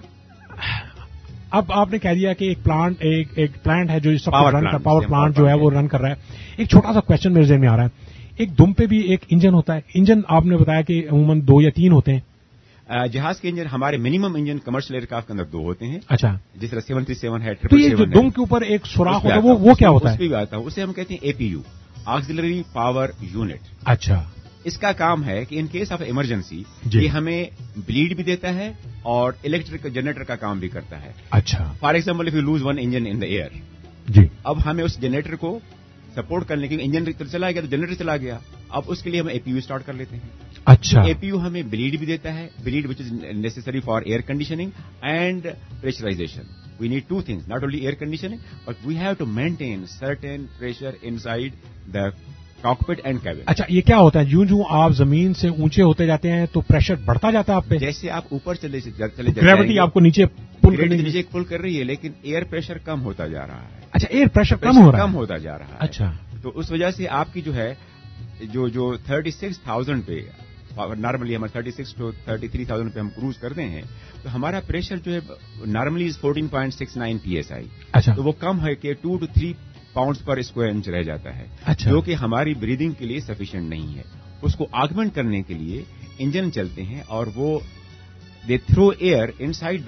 अब आपने कह दिया कि एक प्लांट एक एक प्लांट है जो सब रन कर, पावर प्लांट जो है वो रन कर रहा है। एक छोटा सा क्वेश्चन मेरे ज़हन में आ रहा है, एक दुम पे भी एक इंजन होता है। इंजन आपने बताया कि अमूमन दो या तीन होते हैं। जहाज के इंजन हमारे मिनिमम इंजन कमर्शियल एयरक्राफ्ट के अंदर दो होते हैं. अच्छा. जिस तरह सेवन थ्री सेवन है, तो ये जो दुम के ऊपर एक सुराख होता है वो वो क्या होता है? उस भी आता है, उसे हम कहते हैं एपीयू, ऑक्सिलरी पावर यूनिट. अच्छा. इसका काम है कि इन केस ऑफ इमरजेंसी ये हमें ब्लीड भी देता है और इलेक्ट्रिक जनरेटर का काम भी करता है. अच्छा. For example if you lose one engine in the air, जी, अब हमें उस जनरेटर को सपोर्ट करने के लिए इंजन चला गया तो जनरेटर चला गया, अब उसके लिए हम एपीयू स्टार्ट कर लेते हैं. अच्छा. एपीयू हमें ब्लीड भी देता है, bleed which is necessary for air conditioning and pressurisation. We need two things, not only air conditioning but we have to maintain certain pressure inside the cockpit and cabin. अच्छा, ये क्या होता है? यूं यूं आप जमीन से ऊंचे होते जाते हैं तो प्रेशर बढ़ता जाता है आप पे? जैसे आप ऊपर चले चले ग्रेविटी आपको नीचे पुल करने नीचे पुल कर रही है, लेकिन एयर प्रेशर कम होता जा रहा है. अच्छा, एयर प्रेशर कम हो रहा है? कम होता जा रहा है. अच्छा. तो उस वजह से आपकी जो है जो जो थर्टी सिक्स थाउजेंड पे नॉर्मली हमारे thirty six to thirty three thousand पे हम क्रूज करते हैं तो हमारा प्रेशर जो है normally is fourteen point six nine PSI. अच्छा. तो वो कम है कि two to three pounds per square inch रह जाता है. अच्छा. जो कि हमारी ब्रीदिंग के लिए सफिशिएंट नहीं है. उसको आगमेंट करने के लिए इंजन चलते हैं और वो they throw air inside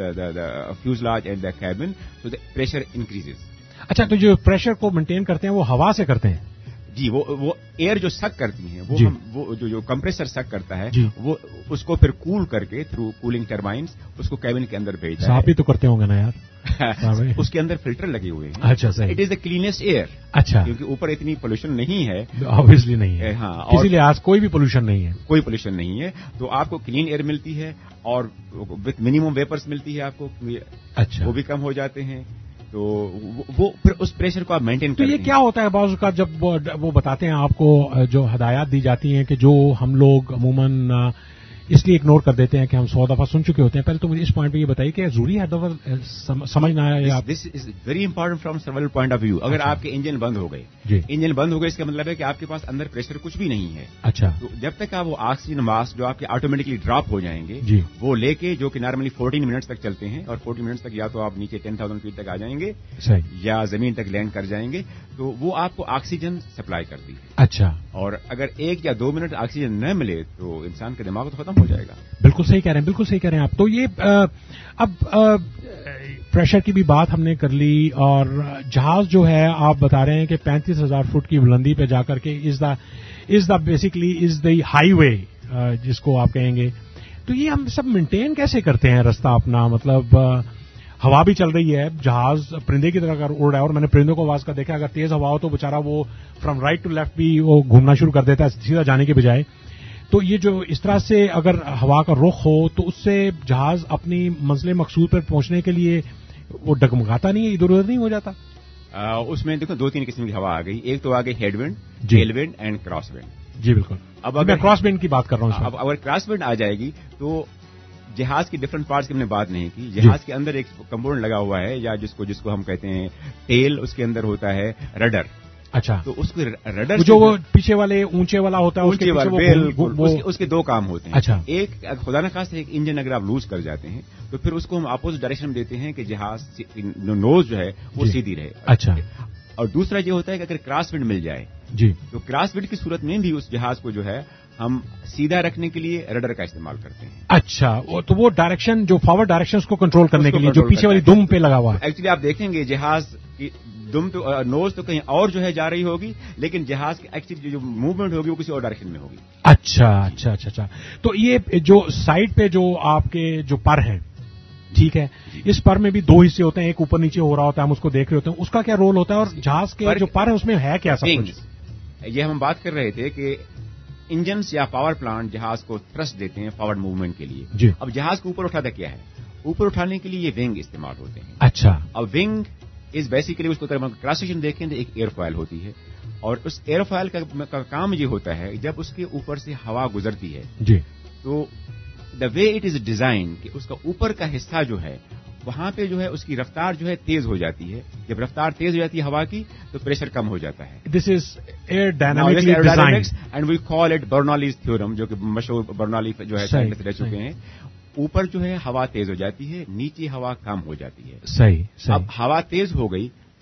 the fuselage and the cabin so the pressure increases. अच्छा, तो जो प्रेशर को मेंटेन करते हैं वो हवा से करते हैं? जी, वो वो एयर जो सक करती हैं वो हम वो जो जो कंप्रेसर सक करता है वो उसको फिर कूल करके थ्रू कूलिंग टरबाइंस उसको कैबिन के अंदर भेजता है. आप ही तो करते होंगे ना यार. उसके अंदर फिल्टर लगे हुए हैं. अच्छा, सही. It is the cleanest air. अच्छा. क्योंकि ऊपर इतनी पोल्यूशन नहीं है. ऑब्वियसली नहीं है. हाँ, इसीलिए आज कोई भी पोल्यूशन नहीं है. कोई पोल्यूशन नहीं है, तो आपको क्लीन एयर मिलती है और विथ मिनिमम वेपर्स मिलती है आपको. अच्छा. वो भी कम हो जाते हैं, तो वो फिर उस प्रेशर को आप मेंटेन करते हैं. तो ये क्या होता है बाज़ का जब वो, वो बताते हैं आपको जो हदायत दी जाती हैं कि जो हम लोग अमूमन इसलिए इग्नोर कर देते हैं कि हम सौ दफा सुन चुके होते हैं. पहले तो मुझे इस पॉइंट पे ये बताइए कि जरूरी है दफा समझना है या this is very important from survival point of view. अगर अच्छा. आपके इंजन बंद हो गए, इंजन बंद हो गए इसका मतलब है कि आपके पास अंदर प्रेशर कुछ भी नहीं है. अच्छा. तो जब तक आप वो ऑक्सीजन मास्क जो आपके ऑटोमेटिकली ड्रॉप हो जाएंगे जी. वो लेके जो कि नॉर्मली फोर्टीन मिनट्स तक चलते हैं और फोर्टीन मिनट्स तक या तो आप नीचे टेन थाउजेंड फीट तक आ जाएंगे सही. या जमीन तक लैंड कर जाएंगे, तो वो आपको ऑक्सीजन सप्लाई करती है. अच्छा. और अगर एक या दो मिनट ऑक्सीजन न मिले तो इंसान का दिमाग तो खत्म हो जाएगा. बिल्कुल सही कह रहे हैं, बिल्कुल सही कह रहे हैं आप. तो ये आ, अब आ, प्रेशर की भी बात हमने कर ली और जहाज जो है आप बता रहे हैं कि पैंतीस हजार फुट की बुलंदी पे जाकर के is the is the basically is the highway जिसको आप कहेंगे. तो ये हम सब मेंटेन कैसे करते हैं रास्ता अपना? मतलब आ, हवा भी चल रही है, जहाज परिंदे की तरह अगर उड़ रहा है और मैंने परिंदों को आवाज का देखा, अगर तेज हवा हो तो बेचारा वो फ्रॉम राइट टू लेफ्ट भी वो घूमना शुरू कर देता है सीधा जाने के बजाय. तो ये जो इस तरह से अगर हवा का रुख हो तो उससे जहाज अपनी मंजिल मकसूद पर पहुंचने के लिए वो डगमगाता नहीं है, इधर उधर नहीं हो जाता? आ, उसमें देखो दो तीन किस्म की हवा आ गई. एक तो आ गई हेडविंड, टेलविंड एंड क्रॉसविंड. जी बिल्कुल. अब अगर क्रॉसविंड की बात कर रहा हूँ, अब अगर क्रॉसविंड आ जाएगी तो जहाज की डिफरेंट पार्ट्स की हमने बात नहीं की. जहाज के अंदर एक कंपोनेंट लगा हुआ है या जिसको जिसको हम कहते हैं टेल, उसके अंदर होता है रडर. अच्छा. तो उसको रडर जो वो पीछे वाले ऊंचे वाला होता है उसके पीछे बेल, वो, वो, उसके, उसके दो काम होते हैं. अच्छा. एक खुदा न खास्ता एक इंजन अगर आप लूज कर जाते हैं तो फिर उसको हम अपोजिट डायरेक्शन में देते हैं कि जहाज नोज जो है वो सीधी रहे. अच्छा. और दूसरा ये होता है कि अगर क्रॉसविंड मिल जाए जी तो क्रॉसविंड की सूरत में भी उस जहाज को जो है हम सीधा रखने के लिए रडर का इस्तेमाल करते हैं. अच्छा. वो तो वो डायरेक्शन जो फॉरवर्ड डायरेक्शन को कंट्रोल करने के लिए जो पीछे वाली दुम पे लगा हुआ है. एक्चुअली आप देखेंगे जहाज की दुम तो नोज तो कहीं और जो है जा रही होगी, लेकिन जहाज की एक्चुअली जो मूवमेंट होगी वो किसी और डायरेक्शन में होगी. अच्छा अच्छा अच्छा अच्छा. तो ये जो साइड पे जो आपके जो पर हैं, ठीक है, इस पर में भी दो हिस्से होते हैं, एक ऊपर नीचे हो रहा होता है, हम उसको देख रहे होते हैं, उसका क्या रोल होता है? और जहाज के जो पर है उसमें है क्या सब कुछ? ये हम बात कर रहे थे कि इंजन्स या पावर प्लांट जहाज को थ्रस्ट देते हैं फॉरवर्ड मूवमेंट के लिए. जी. अब जहाज को ऊपर उठाता क्या है? ऊपर उठाने के लिए ये विंग इस्तेमाल होते हैं. अच्छा. अब विंग इज बेसिकली उसको क्रॉस सेक्शन देखें तो एक एयरफॉयल होती है और उस एयरफॉयल का, का काम ये होता है जब उसके ऊपर से हवा गुजरती है जी तो the way it is design कि उसका ऊपर का हिस्सा जो है वहां पे जो है उसकी रफ्तार जो है तेज हो जाती है. जब रफ्तार तेज हो जाती है हवा की तो प्रेशर कम हो जाता है. This is aerodynamically design and we call it Bernoulli's theorem, जो कि मशहूर बर्नौली जो है साइंटिस्ट रह चुके हैं. ऊपर जो है हवा तेज हो जाती है, नीचे हवा कम हो जाती है. सही, सही. अब हवा तेज हो गई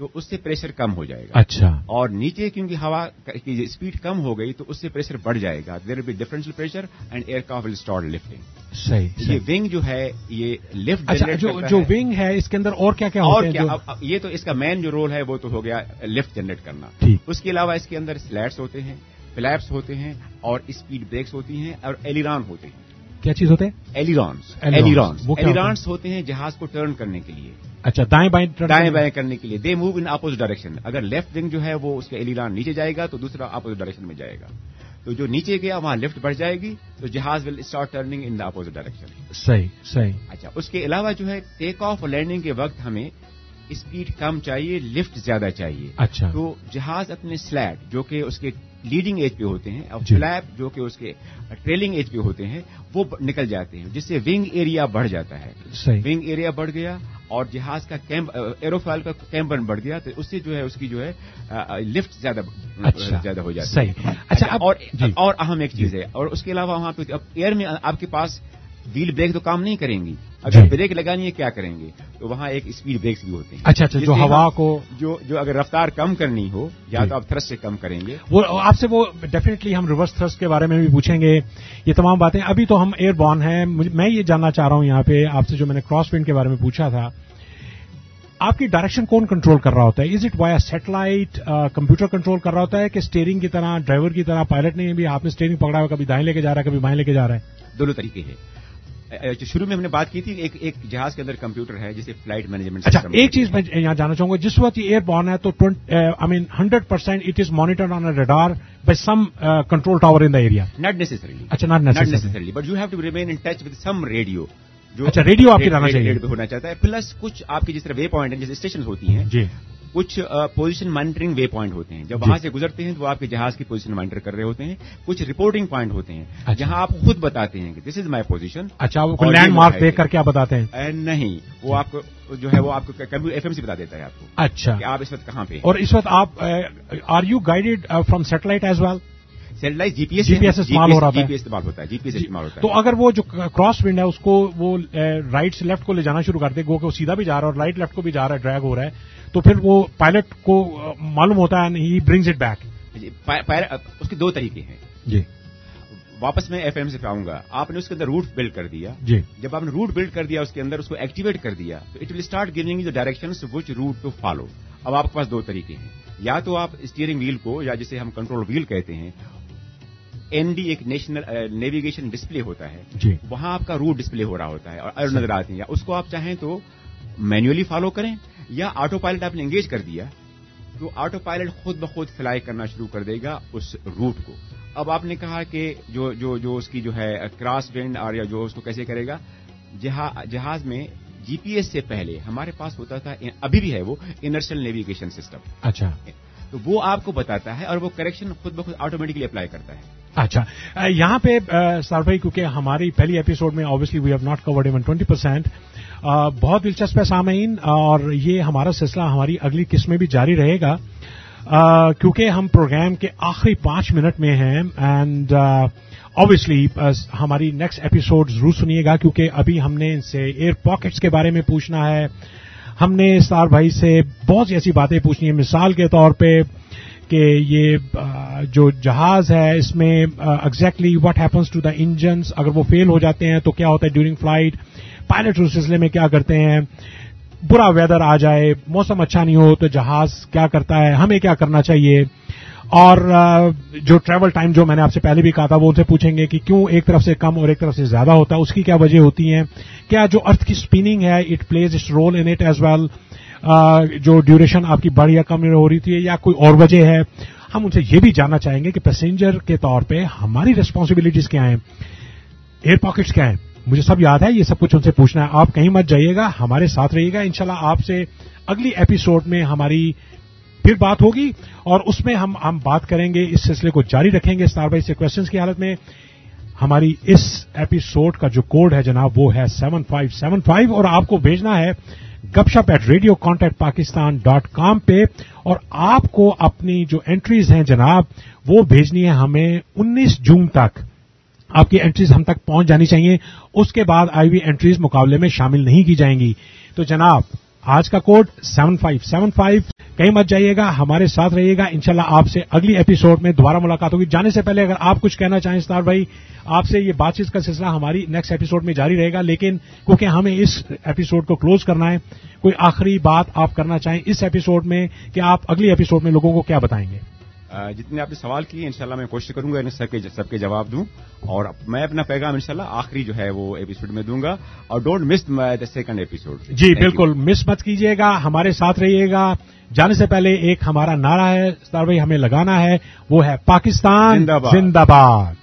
تو اس سے پریشر کم ہو جائے گا. اچھا. اور نیچے کیونکہ ہوا کی اسپیڈ کم ہو گئی تو اس سے پریشر بڑھ جائے گا. There will be differential pressure and aircraft will start lifting. صحیح. یہ ونگ جو ہے یہ لفٹ اچھا جو جو ونگ ہے اس کے اندر اور کیا کیا ہوتے ہیں؟ اور یہ تو اس کا مین جو رول ہے وہ تو ہو گیا لفٹ جنریٹ کرنا. اس کے علاوہ اس کے اندر سلیٹس ہوتے ہیں, فلیپس ہوتے ہیں اور اسپیڈ بریکس ہوتی ہیں اور ایلیران ہوتے ہیں. کیا چیز ہوتے ہیں؟ ایلیرانس. ایلیرانس ایلیرانس ہوتے ہیں جہاز کو ٹرن کرنے کے لیے. اچھا دائیں بائیں دائیں بائیں کرنے کے لیے. They move in opposite direction. اگر لیفٹ ونگ جو ہے وہ اس کا ایلیران نیچے جائے گا تو دوسرا اپوزٹ ڈائریکشن میں جائے گا. تو جو نیچے گیا وہاں لیفٹ بڑھ جائے گی تو جہاز will start turning in the opposite direction. صحیح صحیح. اچھا اس کے علاوہ جو ہے ٹیک آف اور لینڈنگ کے وقت ہمیں اسپیڈ کم چاہیے, لفٹ زیادہ چاہیے. اچھا. تو جہاز اپنے سلیٹ جو کہ اس کے لیڈنگ ایج پہ ہوتے ہیں اور فلیپ جو کہ اس کے ٹریلنگ ایج پہ ہوتے ہیں وہ نکل جاتے ہیں جس سے ونگ ایریا بڑھ جاتا ہے. صحیح. ونگ ایریا بڑھ گیا اور جہاز کا ایروفائل کا کیمبر بڑھ گیا تو اس سے جو ہے اس کی جو ہے لفٹ زیادہ زیادہ ہو جاتی ہے. صحیح. اچھا اور اور اہم ایک چیز ہے اور اس کے علاوہ وہاں پہ ایئر میں آپ کے پاس ویل بریک تو کام نہیں کریں گی. اگر بریک لگانی ہے کیا کریں گے تو وہاں ایک اسپیڈ بریکس بھی ہوتے ہیں. اچھا اچھا جو ہوا کو جو جو اگر رفتار کم کرنی ہو یا تو آپ تھرسٹ سے کم کریں گے. وہ آپ سے وہ ڈیفینیٹلی ہم ریورس تھرسٹ کے بارے میں بھی پوچھیں گے. یہ تمام باتیں ابھی تو ہم ایئر بورن ہیں. میں یہ جاننا چاہ رہا ہوں یہاں پہ آپ سے جو میں نے کراس ونڈ کے بارے میں پوچھا تھا, آپ کی ڈائریکشن کون کنٹرول کر رہا ہوتا ہے؟ Is it via satellite? Computer control کر رہا ہوتا ہے کہ اسٹیئرنگ کی طرح ڈرائیور کی طرح پائلٹ نہیں بھی آپ نے اسٹیئرنگ پکڑا ہوا کبھی دائیں لے کے جا رہا ہے کبھی بائیں لے کے جا رہا ہے؟ دونوں طریقے ہیں. شروع میں ہم نے بات کی تھی ایک ایک جہاز کے اندر کمپیوٹر ہے جسے فلائٹ مینجمنٹ. اچھا ایک چیز میں یہاں جاننا چاہوں گا, جس وقت یہ ایئر بورن ہے تو I mean hundred percent it is monitored on a radar by some control tower in the area? Not necessarily. اچھا not necessarily but you have to remain in touch with some radio. اچھا ریڈیو آپ کی رہنا چاہیے ہونا چاہتا ہے. پلس کچھ آپ کی جس طرح وے پوائنٹ ہیں جیسے اسٹیشن ہوتی ہیں جی, کچھ پوزیشن مانیٹرنگ وے پوائنٹ ہوتے ہیں. جب وہاں سے گزرتے ہیں تو وہ آپ کے جہاز کی پوزیشن مانیٹر کر رہے ہوتے ہیں. کچھ رپورٹنگ پوائنٹ ہوتے ہیں جہاں آپ خود بتاتے ہیں کہ دس از مائی پوزیشن. اچھا وہ لینڈ مارک دیکھ کر کیا بتاتے ہیں؟ نہیں, وہ آپ کو جو ہے وہ آپ کو ایف ایم سی بتا دیتا ہے آپ کو. اچھا کہ آپ اس وقت کہاں پہ. اور اس وقت آپ are you guided from satellite as well? Satellite G P S G P S استعمال ہو رہا ہے. جی پی ایس استعمال ہوتا ہے. جی پی ایس استعمال ہوتا ہے. تو اگر وہ جو کراس ونڈ ہے اس کو وہ رائٹ سے لیفٹ کو لے جانا شروع کر دے, گو کہ وہ سیدھا بھی جا رہا ہے اور رائٹ لیفٹ کو بھی جا رہا ہے, ڈریگ ہو رہا ہے, تو پھر وہ پائلٹ کو معلوم ہوتا ہے ہی برنگز اٹ بیک. اس کے دو طریقے ہیں جی. واپس میں ایف ایم سے آؤں گا. آپ نے اس کے اندر روٹ بلڈ کر دیا جی. جب آپ نے روٹ بلڈ کر دیا اس کے اندر اس کو ایکٹیویٹ کر دیا تو it will start giving the directions which route to follow. اب آپ کے پاس دو طریقے ہیں, یا تو آپ اسٹیئرنگ ویل کو یا جسے ہم کنٹرول ویل کہتے ہیں این ڈی ایک نیشنل نیویگیشن ڈسپلے ہوتا ہے جی. وہاں آپ کا روٹ ڈسپلے ہو رہا ہوتا ہے اور ایرو نظر آتی ہیں. یا اس کو آپ چاہیں تو مینولی فالو کریں یا آٹو پائلٹ آپ نے انگیج کر دیا تو آٹو پائلٹ خود بخود فلائی کرنا شروع کر دے گا اس روٹ کو. اب آپ نے کہا کہ جو جو جو اس کی جو ہے کراس ونڈ اور یا جو اس کو کیسے کرے گا, جہاز میں جی پی ایس سے پہلے ہمارے پاس ہوتا تھا, ابھی بھی ہے وہ انرشل نیویگیشن سسٹم. اچھا. تو وہ آپ کو بتاتا ہے اور وہ کریکشن خود بخود آٹومیٹکلی اپلائی کرتا ہے. اچھا یہاں پہ سر بھائی کیونکہ ہماری پہلی ایپیسوڈ میں obviously we have not covered even twenty percent, بہت دلچسپ ہے سامعین, اور یہ ہمارا سلسلہ ہماری اگلی قسط میں بھی جاری رہے گا کیونکہ ہم پروگرام کے آخری پانچ منٹ میں ہیں. اینڈ آبویسلی ہماری نیکسٹ ایپیسوڈ ضرور سنیے گا کیونکہ ابھی ہم نے ان سے ایئر پاکٹس کے بارے میں پوچھنا ہے, ہم نے سار بھائی سے بہت سی ایسی باتیں پوچھنی ہیں, مثال کے طور پہ کہ یہ جو جہاز ہے اس میں exactly what happens to the engines, اگر وہ فیل ہو جاتے ہیں تو کیا ہوتا ہے ڈیورنگ فلائٹ, پائلٹ اس سلسلے میں کیا کرتے ہیں, برا ویدر آ جائے, موسم اچھا نہیں ہو تو جہاز کیا کرتا ہے, ہمیں کیا کرنا چاہیے, اور جو ٹریول ٹائم جو میں نے آپ سے پہلے بھی کہا تھا وہ ان سے پوچھیں گے کہ کیوں ایک طرف سے کم اور ایک طرف سے زیادہ ہوتا ہے, اس کی کیا وجہ ہوتی ہیں, کیا جو ارتھ کی اسپننگ ہے it plays its role in it as well, جو ڈیوریشن آپ کی بڑھ یا کم ہو رہی تھی یا کوئی اور وجہ ہے. ہم ان سے یہ بھی جاننا چاہیں گے کہ پیسنجر کے طور پہ ہماری ریسپانسبلٹیز کیا ہیں, ایئر پاکٹس کیا ہیں, مجھے سب یاد ہے, یہ سب کچھ ان سے پوچھنا ہے. آپ کہیں مت جائیے گا, ہمارے ساتھ رہیے گا. انشاءاللہ آپ سے اگلی ایپیسوڈ میں ہماری پھر بات ہوگی اور اس میں ہم ہم بات کریں گے, اس سلسلے کو جاری رکھیں گے اسٹار بھائی سے کوشچنز کی حالت میں. ہماری اس ایپیسوڈ کا جو کوڈ ہے جناب وہ ہے سیون فائیو سیون فائیو, اور آپ کو بھیجنا ہے گپ شپ at radio contact Pakistan dot com پہ, اور آپ کو اپنی جو انٹریز ہیں جناب وہ بھیجنی ہے ہمیں انیس جون تک. آپ کی انٹریز ہم تک پہنچ جانی چاہیے, اس کے بعد آئی ہوئی انٹریز مقابلے میں شامل نہیں کی جائیں گی. تو جناب آج کا code seven five seven five. کہیں مت جائیے گا, ہمارے ساتھ رہیے گا. انشاءاللہ آپ سے اگلی ایپیسوڈ میں دوبارہ ملاقات ہوگی. جانے سے پہلے اگر آپ کچھ کہنا چاہیں ستار بھائی, آپ سے یہ بات چیت کا سلسلہ ہماری نیکسٹ ایپیسوڈ میں جاری رہے گا, لیکن کیونکہ ہمیں اس ایپیسوڈ کو کلوز کرنا ہے, کوئی آخری بات آپ کرنا چاہیں اس ایپیسوڈ میں کہ آپ اگلی ایپیسوڈ میں لوگوں کو کیا بتائیں گے؟ جتنے آپ نے سوال کیے انشاءاللہ میں کوشش کروں گا ان سب کے سب کے جواب دوں, اور میں اپنا پیغام انشاءاللہ آخری جو ہے وہ ایپیسوڈ میں دوں گا, اور don't miss the second episode. جی بالکل مس مت کیجیے گا, ہمارے ساتھ رہیے گا. جانے سے پہلے ایک ہمارا نعرہ ہے ستار بھائی, ہمیں لگانا ہے, وہ ہے پاکستان زندہ باد.